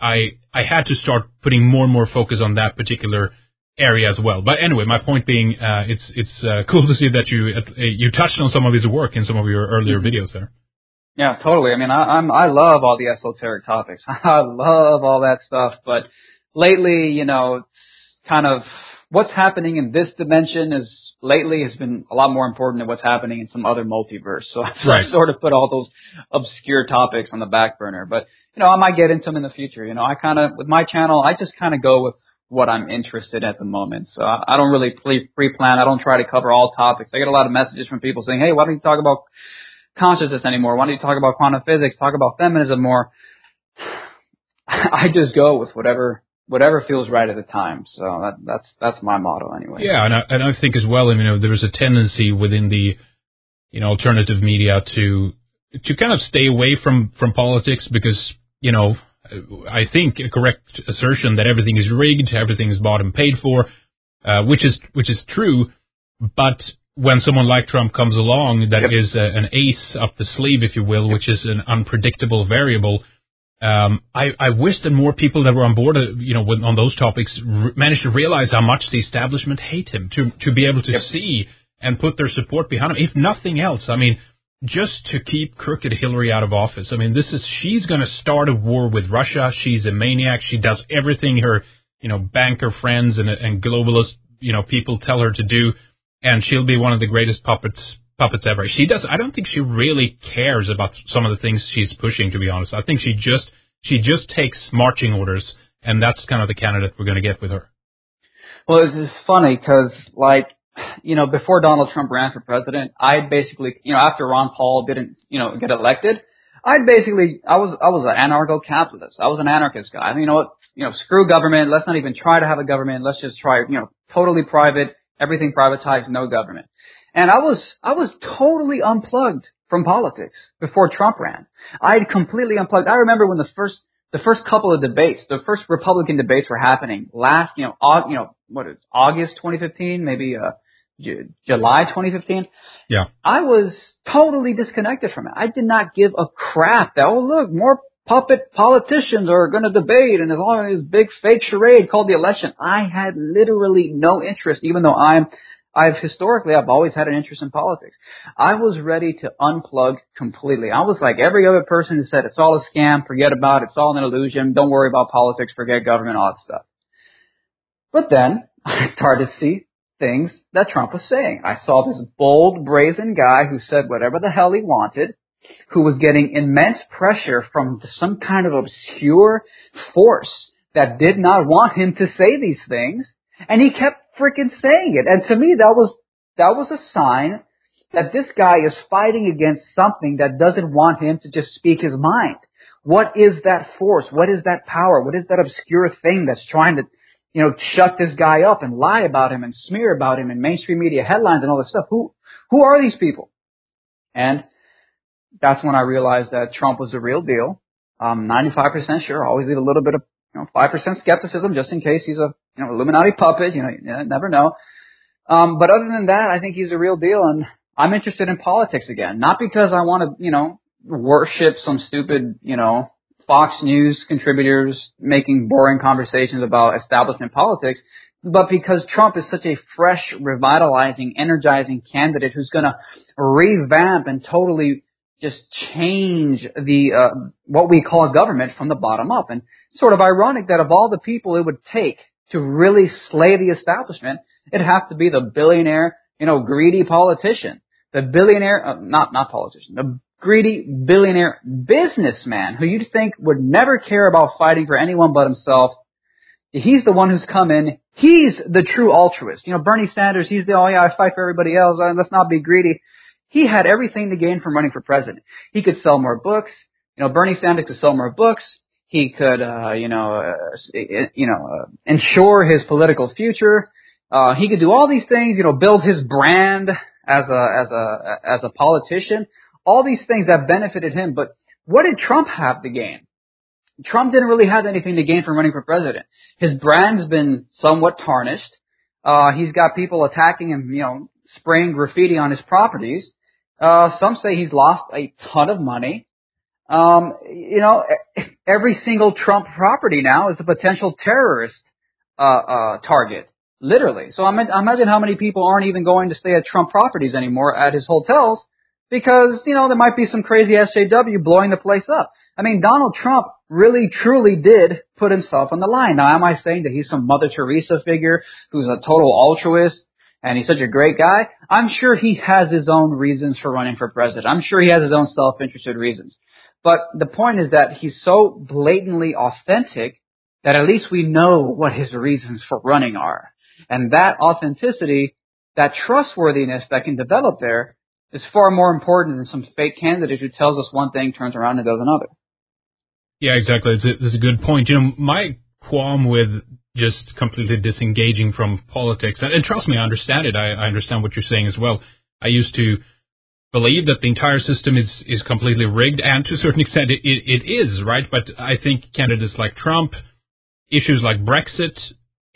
I had to start putting more and more focus on that particular area as well. But anyway, my point being, it's cool to see that you touched on some of his work in some of your earlier videos there. Yeah, totally. I mean, I love all the esoteric topics. I love all that stuff. But lately, it's kind of what's happening in this dimension lately has been a lot more important than what's happening in some other multiverse. So I sort of put all those obscure topics on the back burner. But, I might get into them in the future. With my channel, I just kind of go with what I'm interested in at the moment. So I don't really pre-plan. I don't try to cover all topics. I get a lot of messages from people saying, hey, why don't you talk about consciousness anymore? Why don't you talk about quantum physics? Talk about feminism more. I just go with whatever feels right at the time. So that's my motto anyway. Yeah, and I think as well, there is a tendency within the, alternative media to kind of stay away from politics because, I think a correct assertion that everything is rigged, everything is bought and paid for, which is true. But when someone like Trump comes along, that is an ace up the sleeve, if you will, which is an unpredictable variable. I wish that more people that were on board, on those topics, managed to realize how much the establishment hate him, to be able to see and put their support behind him. If nothing else, I mean, just to keep crooked Hillary out of office. I mean, she's going to start a war with Russia. She's a maniac. She does everything her, banker friends and globalist, people tell her to do, and she'll be one of the greatest puppets ever. I don't think she really cares about some of the things she's pushing, to be honest. I think she just takes marching orders, and that's kind of the candidate we're going to get with her. Well, it's funny because, before Donald Trump ran for president, I'd basically, after Ron Paul didn't, get elected, I was an anarcho-capitalist. I was an anarchist guy. I mean, screw government. Let's not even try to have a government. Let's just try, totally private, everything privatized, no government. And I was totally unplugged from politics before Trump ran. I had completely unplugged. I remember when the first couple of debates, the first Republican debates were happening last, August 2015, maybe July 2015. Yeah. I was totally disconnected from it. I did not give a crap that, look, more puppet politicians are going to debate, and as long as this big fake charade called the election. I had literally no interest, even though I've always had an interest in politics. I was ready to unplug completely. I was like every other person who said it's all a scam, forget about it, it's all an illusion, don't worry about politics, forget government, all that stuff. But then I started to see things that Trump was saying. I saw this bold, brazen guy who said whatever the hell he wanted, who was getting immense pressure from some kind of obscure force that did not want him to say these things, and he kept freaking saying it. And to me, that was a sign that this guy is fighting against something that doesn't want him to just speak his mind. What is that force? What is that power? What is that obscure thing that's trying to, shut this guy up and lie about him and smear about him in mainstream media headlines and all this stuff? Who are these people? And that's when I realized that Trump was the real deal. 95% sure. Always leave a little bit of 5% skepticism just in case he's a Illuminati puppet. You never know. But other than that, I think he's the real deal, and I'm interested in politics again. Not because I want to worship some stupid Fox News contributors making boring conversations about establishment politics, but because Trump is such a fresh, revitalizing, energizing candidate who's going to revamp and totally just change the what we call government from the bottom up. And sort of ironic that of all the people it would take to really slay the establishment, it'd have to be the billionaire, greedy politician, the billionaire, not politician, the greedy billionaire businessman who you'd think would never care about fighting for anyone but himself. He's the one who's come in. He's the true altruist. Bernie Sanders, he's I fight for everybody else. Let's not be greedy. He had everything to gain from running for president. He could sell more books. Bernie Sanders could sell more books. He could, ensure his political future. He could do all these things, build his brand as a politician. All these things that benefited him. But what did Trump have to gain? Trump didn't really have anything to gain from running for president. His brand's been somewhat tarnished. He's got people attacking him, spraying graffiti on his properties. Some say he's lost a ton of money. Every single Trump property now is a potential terrorist target, literally. So imagine how many people aren't even going to stay at Trump properties anymore at his hotels because, there might be some crazy SJW blowing the place up. I mean, Donald Trump really, truly did put himself on the line. Now, am I saying that he's some Mother Teresa figure who's a total altruist and he's such a great guy? I'm sure he has his own reasons for running for president. I'm sure he has his own self-interested reasons. But the point is that he's so blatantly authentic that at least we know what his reasons for running are. And that authenticity, that trustworthiness that can develop there is far more important than some fake candidate who tells us one thing, turns around and does another. Yeah, exactly. It's a good point. My qualm with just completely disengaging from politics, and trust me, I understand it. I understand what you're saying as well. I used to believe that the entire system is completely rigged, and to a certain extent it is, right? But I think candidates like Trump, issues like Brexit,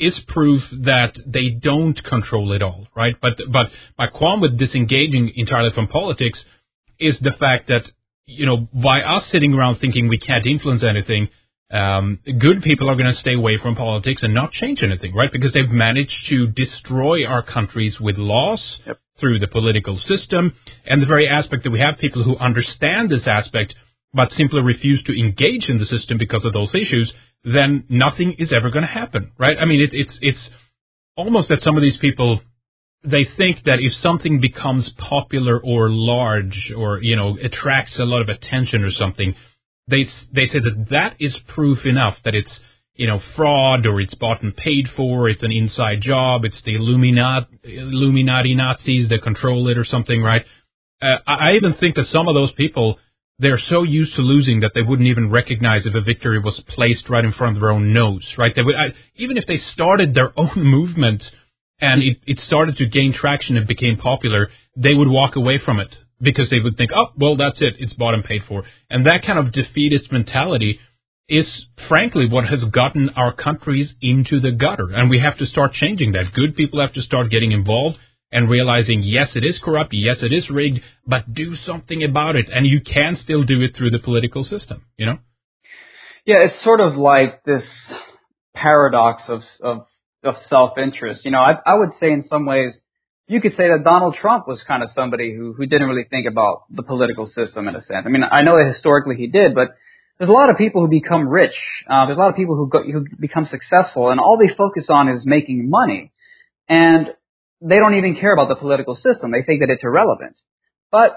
is proof that they don't control it all, right? But my qualm with disengaging entirely from politics is the fact that, by us sitting around thinking we can't influence anything, good people are going to stay away from politics and not change anything, right? Because they've managed to destroy our countries with laws through the political system, and the very aspect that we have people who understand this aspect but simply refuse to engage in the system because of those issues, then nothing is ever going to happen, right? I mean, it's almost that some of these people, they think that if something becomes popular or large or, attracts a lot of attention or something, they say that is proof enough that it's, fraud, or it's bought and paid for, it's an inside job, it's the Illuminati Nazis that control it or something, right? I even think that some of those people, they're so used to losing that they wouldn't even recognize if a victory was placed right in front of their own nose, right? They would, even if they started their own movement and it started to gain traction and became popular, they would walk away from it because they would think, oh, well, that's it, it's bought and paid for. And that kind of defeatist mentality is, frankly, what has gotten our countries into the gutter. And we have to start changing that. Good people have to start getting involved and realizing, yes, it is corrupt, yes, it is rigged, but do something about it. And you can still do it through the political system, Yeah, it's sort of like this paradox of self-interest. I would say in some ways, you could say that Donald Trump was kind of somebody who didn't really think about the political system in a sense. I mean, I know that historically he did, but there's a lot of people who become rich. There's a lot of people who become successful, and all they focus on is making money. And they don't even care about the political system. They think that it's irrelevant. But,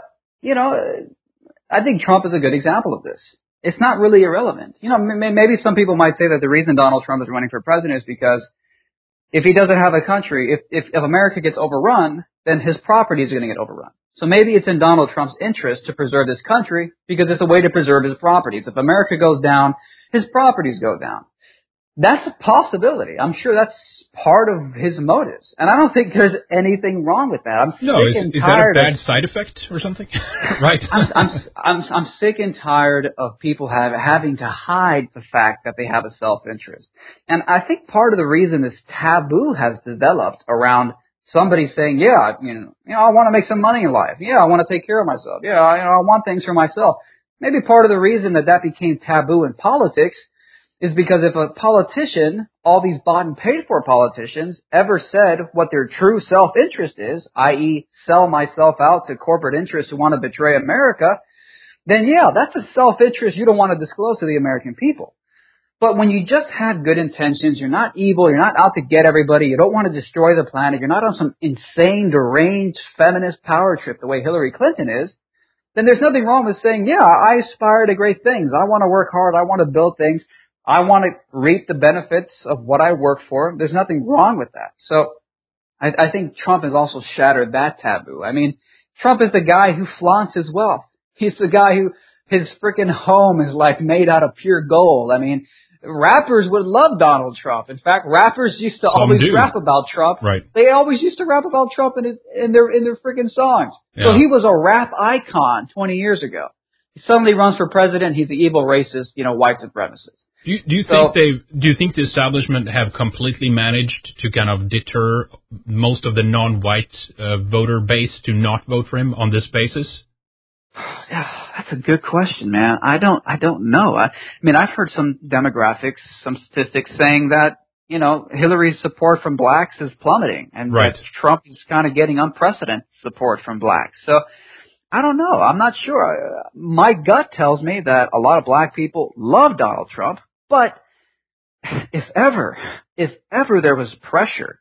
I think Trump is a good example of this. It's not really irrelevant. Maybe some people might say that the reason Donald Trump is running for president is because if he doesn't have a country, if America gets overrun, then his properties are going to get overrun. So maybe it's in Donald Trump's interest to preserve this country because it's a way to preserve his properties. If America goes down, his properties go down. That's a possibility. I'm sure that's part of his motives. And I don't think there's anything wrong with that. I'm sick and tired. Is that a bad side effect or something? Right. I'm sick and tired of people having to hide the fact that they have a self-interest. And I think part of the reason this taboo has developed around somebody saying, I want to make some money in life. Yeah, I want to take care of myself. Yeah, I want things for myself. Maybe part of the reason that became taboo in politics is because if a politician, all these bought and paid for politicians, ever said what their true self-interest is, i.e. sell myself out to corporate interests who want to betray America, then that's a self-interest you don't want to disclose to the American people. But when you just had good intentions, you're not evil, you're not out to get everybody, you don't want to destroy the planet, you're not on some insane, deranged feminist power trip the way Hillary Clinton is, then there's nothing wrong with saying, I aspire to great things, I want to work hard, I want to build things, I want to reap the benefits of what I work for. There's nothing wrong with that. So I think Trump has also shattered that taboo. I mean, Trump is the guy who flaunts his wealth. He's the guy who, his freaking home is like made out of pure gold. I mean, rappers would love Donald Trump. In fact, rappers used to always rap about Trump. Right. They always used to rap about Trump in their freaking songs. Yeah. So he was a rap icon 20 years ago. He suddenly runs for president. He's the evil racist, white supremacist. Do you think the establishment have completely managed to kind of deter most of the non-white voter base to not vote for him on this basis? Yeah, that's a good question, man. I don't know. I mean, I've heard some demographics, some statistics saying that, Hillary's support from blacks is plummeting and that Trump is kind of getting unprecedented support from blacks. So I don't know. I'm not sure. My gut tells me that a lot of black people love Donald Trump. But if ever there was pressure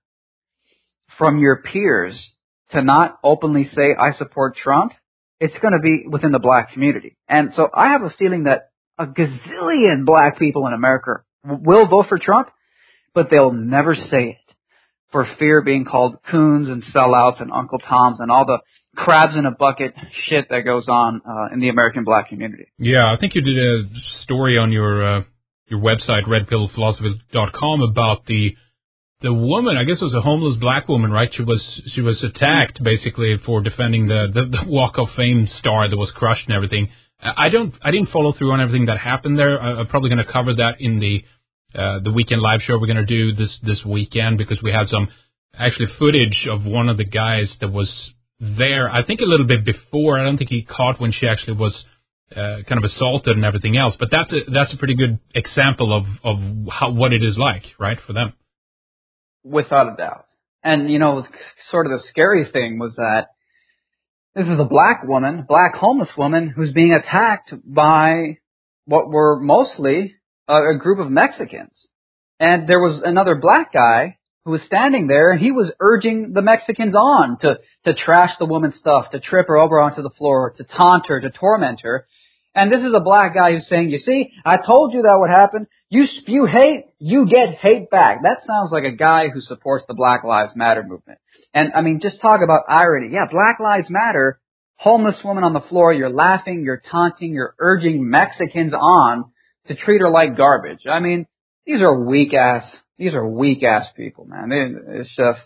from your peers to not openly say, I support Trump, it's going to be within the black community. And so I have a feeling that a gazillion black people in America will vote for Trump, but they'll never say it for fear of being called coons and sellouts and Uncle Toms and all the crabs in a bucket shit that goes on in the American black community. Yeah, I think you did a story on your website, redpillphilosophy.com, about the woman, I guess it was a homeless black woman, right? She was attacked basically for defending the Walk of Fame star that was crushed and everything. I didn't follow through on everything that happened there. I'm probably going to cover that in the the weekend live show we're going to do this weekend, because we have some actually footage of one of the guys that was there, I think a little bit before. I don't think he caught when she actually was kind of assaulted and everything else. But that's a pretty good example of what it is like, right, for them. Without a doubt. And, sort of the scary thing was that this is a black homeless woman, who's being attacked by what were mostly a group of Mexicans. And there was another black guy who was standing there, and he was urging the Mexicans on to trash the woman's stuff, to trip her over onto the floor, to taunt her, to torment her. And this is a black guy who's saying, you see, I told you that would happen. You spew hate, you get hate back. That sounds like a guy who supports the Black Lives Matter movement. And, just talk about irony. Yeah, Black Lives Matter, homeless woman on the floor, you're laughing, you're taunting, you're urging Mexicans on to treat her like garbage. These are weak ass people, man. It's just,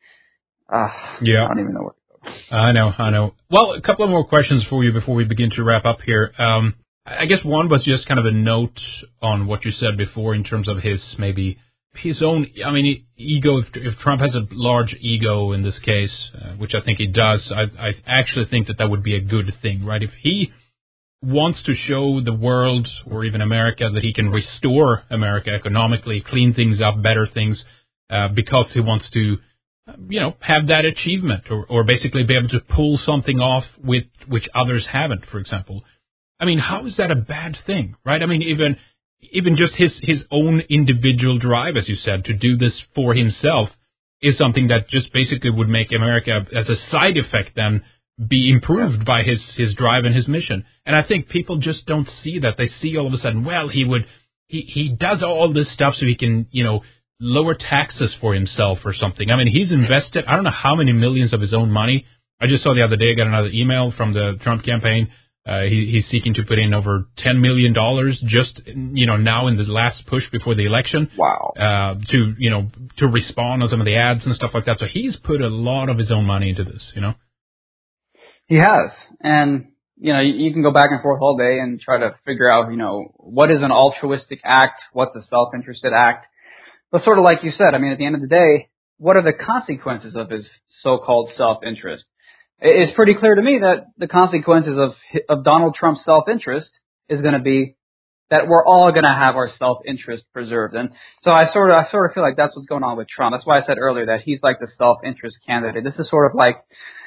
yeah. I don't even know what. I know. Well, a couple of more questions for you before we begin to wrap up here. I guess one was just kind of a note on what you said before in terms of his own, ego. If Trump has a large ego in this case, which I think he does, I actually think that would be a good thing, right? If he wants to show the world or even America that he can restore America economically, clean things up, better things, because he wants to have that achievement or basically be able to pull something off which others haven't, for example. How is that a bad thing, right? Even just his own individual drive, as you said, to do this for himself is something that just basically would make America, as a side effect then, be improved by his drive and his mission. And I think people just don't see that. They see all of a sudden, well, he does all this stuff so he can, lower taxes for himself or something. He's invested, I don't know how many millions of his own money. I just saw the other day, I got another email from the Trump campaign. He's seeking to put in over $10 million just, now in the last push before the election. Wow. To respond on some of the ads and stuff like that. So he's put a lot of his own money into this, He has. And, you can go back and forth all day and try to figure out, what is an altruistic act? What's a self-interested act? But sort of like you said, at the end of the day, what are the consequences of his so-called self-interest? It's pretty clear to me that the consequences of Donald Trump's self-interest is going to be that we're all going to have our self-interest preserved. And so I sort of feel like that's what's going on with Trump. That's why I said earlier that he's like the self-interest candidate. This is sort of like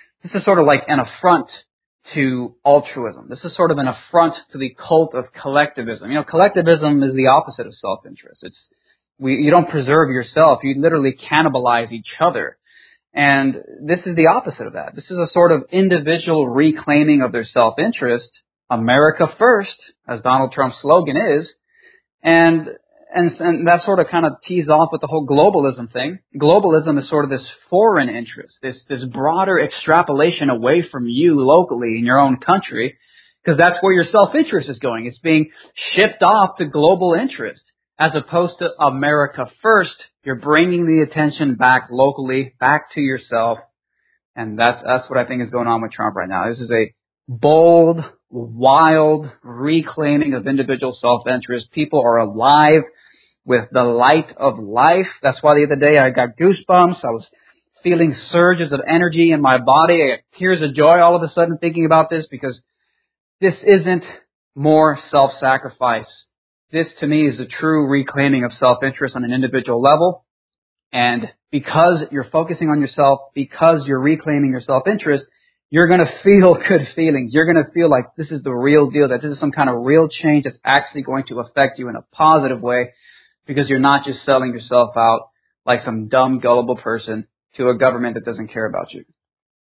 an affront to altruism. This is sort of an affront to the cult of collectivism. Collectivism is the opposite of self-interest. You don't preserve yourself. You literally cannibalize each other. And this is the opposite of that. This is a sort of individual reclaiming of their self-interest. America first, as Donald Trump's slogan is. And that sort of kind of tees off with the whole globalism thing. Globalism is sort of this foreign interest, this broader extrapolation away from you locally in your own country, because that's where your self-interest is going. It's being shipped off to global interest. As opposed to America first, you're bringing the attention back locally, back to yourself. And that's what I think is going on with Trump right now. This is a bold, wild reclaiming of individual self-interest. People are alive with the light of life. That's why the other day I got goosebumps. I was feeling surges of energy in my body. I got tears of joy all of a sudden thinking about this, because this isn't more self-sacrifice. This, to me, is a true reclaiming of self-interest on an individual level. And because you're focusing on yourself, because you're reclaiming your self-interest, you're going to feel good feelings. You're going to feel like this is the real deal, that this is some kind of real change that's actually going to affect you in a positive way, because you're not just selling yourself out like some dumb, gullible person to a government that doesn't care about you.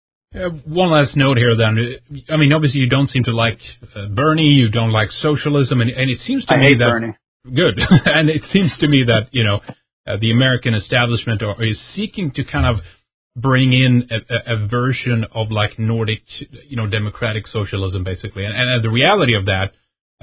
One last note here, then. Obviously you don't seem to like Bernie. You don't like socialism, and it seems to me that Bernie. Good, and it seems to me that the American establishment is seeking to kind of bring in a version of like Nordic, democratic socialism, basically. And the reality of that,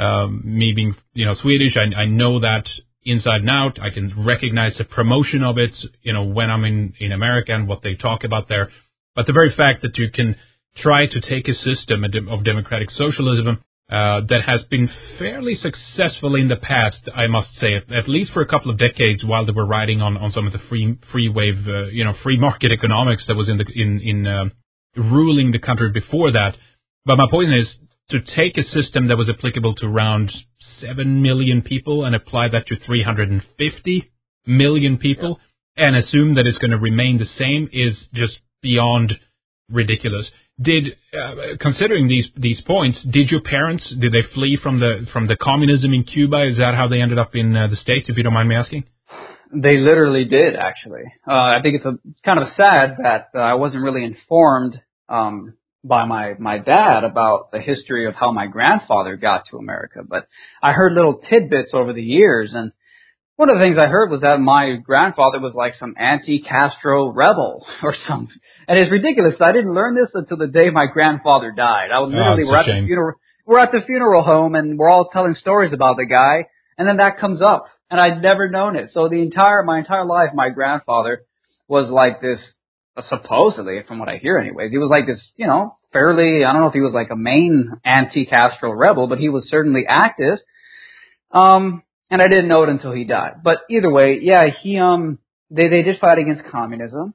me being Swedish, I know that inside and out. I can recognize the promotion of it, when I'm in America and what they talk about there. But the very fact that you can try to take a system of democratic socialism that has been fairly successful in the past, I must say, at least for a couple of decades while they were riding on some of the free wave, free market economics that was in ruling the country before that. But my point is to take a system that was applicable to around 7 million people and apply that to 350 million people and assume that it's going to remain the same is just beyond ridiculous. Considering these points, did your parents, did they flee from the communism in Cuba? Is that how they ended up in the States, if you don't mind me asking? They literally did, actually. I think it's kind of sad that I wasn't really informed by my dad about the history of how my grandfather got to America. But I heard little tidbits over the years, and one of the things I heard was that my grandfather was like some anti-Castro rebel or something. And it's ridiculous. I didn't learn this until the day my grandfather died. I was literally, we're at the funeral home and we're all telling stories about the guy. And then that comes up and I'd never known it. So my entire life, my grandfather was like this, supposedly, from what I hear anyways, he was like this, fairly, I don't know if he was like a main anti-Castro rebel, but he was certainly active. And I didn't know it until he died. But either way, yeah, they did fight against communism.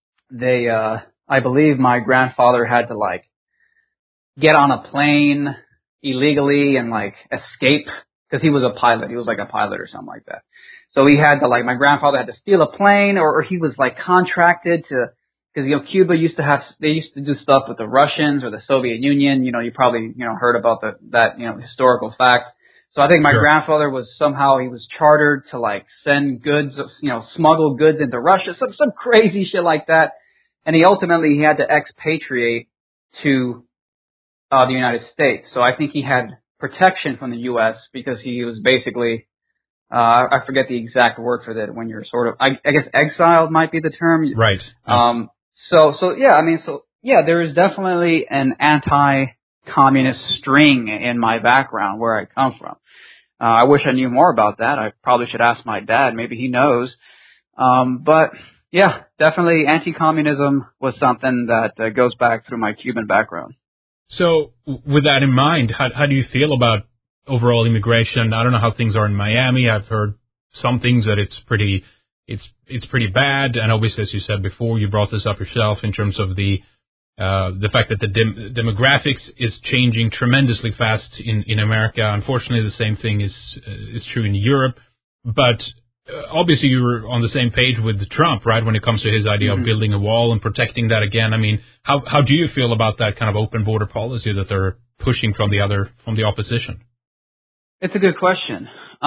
I believe my grandfather had to get on a plane illegally and escape because he was a pilot. He was like a pilot or something like that. So he had to my grandfather had to steal a plane or he was contracted to, because, Cuba used to do stuff with the Russians or the Soviet Union. You probably, heard about that historical fact. So I think my grandfather was he was chartered to send goods, smuggle goods into Russia, some crazy shit like that. And he had to expatriate to the United States. So I think he had protection from the U.S. because he was basically, I forget the exact word for that when you're sort of, I guess exiled might be the term. Right. There is definitely an anti-communist string in my background where I come from. I wish I knew more about that. I probably should ask my dad. Maybe he knows. But yeah, definitely anti-communism was something that goes back through my Cuban background. So with that in mind, how do you feel about overall immigration? I don't know how things are in Miami. I've heard some things that it's pretty bad. And obviously, as you said before, you brought this up yourself in terms of the fact that the demographics is changing tremendously fast in America. Unfortunately, the same thing is true in Europe. But obviously, you were on the same page with Trump, right, when it comes to his idea of building a wall and protecting that again. I mean, how do you feel about that kind of open border policy that they're pushing from the opposition? It's a good question.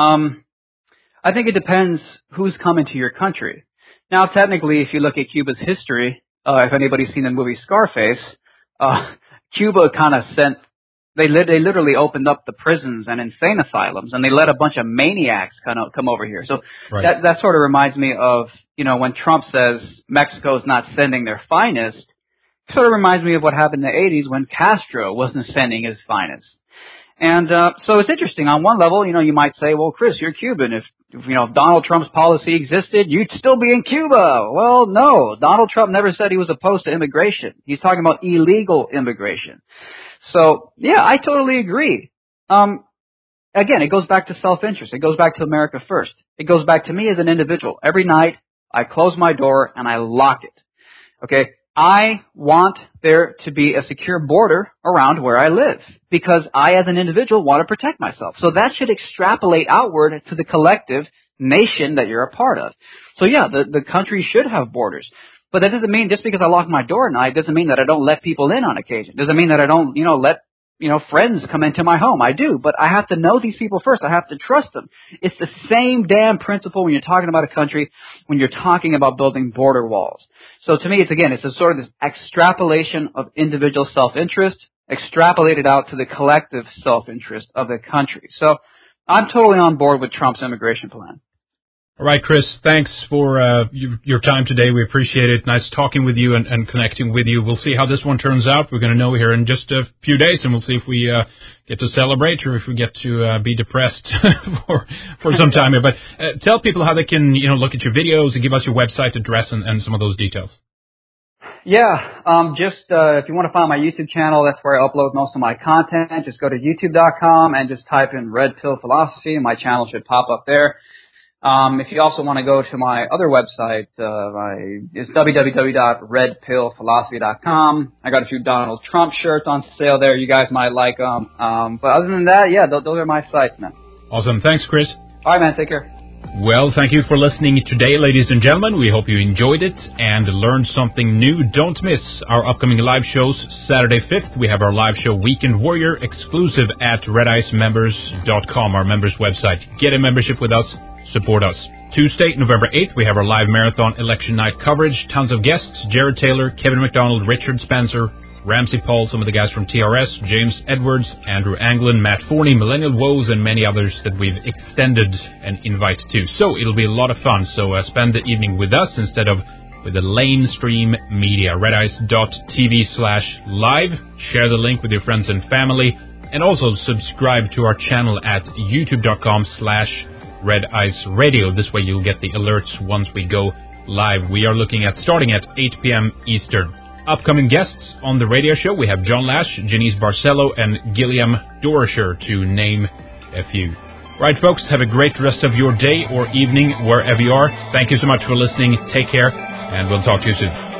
I think it depends who's coming to your country. Now, technically, if you look at Cuba's history, if anybody's seen the movie Scarface, Cuba kind of they literally opened up the prisons and insane asylums, and they let a bunch of maniacs kind of come over here. So that sort of reminds me of, when Trump says Mexico's not sending their finest, it sort of reminds me of what happened in the 80s when Castro wasn't sending his finest. And so it's interesting. On one level, you might say, well, Chris, you're Cuban. If Donald Trump's policy existed, you'd still be in Cuba. Well, no. Donald Trump never said he was opposed to immigration. He's talking about illegal immigration. So, yeah, I totally agree. Again, it goes back to self-interest. It goes back to America first. It goes back to me as an individual. Every night, I close my door and I lock it. Okay? I want there to be a secure border around where I live because I, as an individual, want to protect myself. So that should extrapolate outward to the collective nation that you're a part of. So yeah, the country should have borders. But that doesn't mean just because I lock my door at night doesn't mean that I don't let people in on occasion. Doesn't mean that I don't, let friends come into my home. I do, but I have to know these people first. I have to trust them. It's the same damn principle when you're talking about a country, when you're talking about building border walls. So to me, it's a sort of this extrapolation of individual self-interest, extrapolated out to the collective self-interest of the country. So I'm totally on board with Trump's immigration plan. All right, Chris, thanks for your time today. We appreciate it. Nice talking with you and connecting with you. We'll see how this one turns out. We're going to know here in just a few days, and we'll see if we get to celebrate or if we get to be depressed for some time here. But tell people how they can look at your videos and give us your website address and some of those details. Yeah, just if you want to find my YouTube channel, that's where I upload most of my content. Just go to youtube.com and just type in Red Pill Philosophy, and my channel should pop up there. If you also want to go to my other website, it's www.redpillphilosophy.com. I got a few Donald Trump shirts on sale there. You guys might like them. But other than that, yeah, those are my sites, man. Awesome. Thanks, Chris. All right, man. Take care. Well, thank you for listening today, ladies and gentlemen. We hope you enjoyed it and learned something new. Don't miss our upcoming live shows. Saturday 5th, we have our live show Weekend Warrior exclusive at redicemembers.com, our members website. Get a membership with us. Support us. Tuesday, November 8th, we have our live marathon election night coverage. Tons of guests. Jared Taylor, Kevin McDonald, Richard Spencer, Ramsey Paul, some of the guys from TRS, James Edwards, Andrew Anglin, Matt Forney, Millennial Woes, and many others that we've extended an invite to. So it'll be a lot of fun. So spend the evening with us instead of with the Lamestream Media. Redice.tv/live. Share the link with your friends and family. And also subscribe to our channel at youtube.com/RedIceRadio. This way you'll get the alerts once we go live. We are looking at starting at 8 p.m. Eastern. Upcoming guests on the radio show, we have John Lash, Janice Barcelo, and Gilliam Dorisher, to name a few. Right, folks, have a great rest of your day or evening wherever you are. Thank you so much for listening. Take care, and we'll talk to you soon.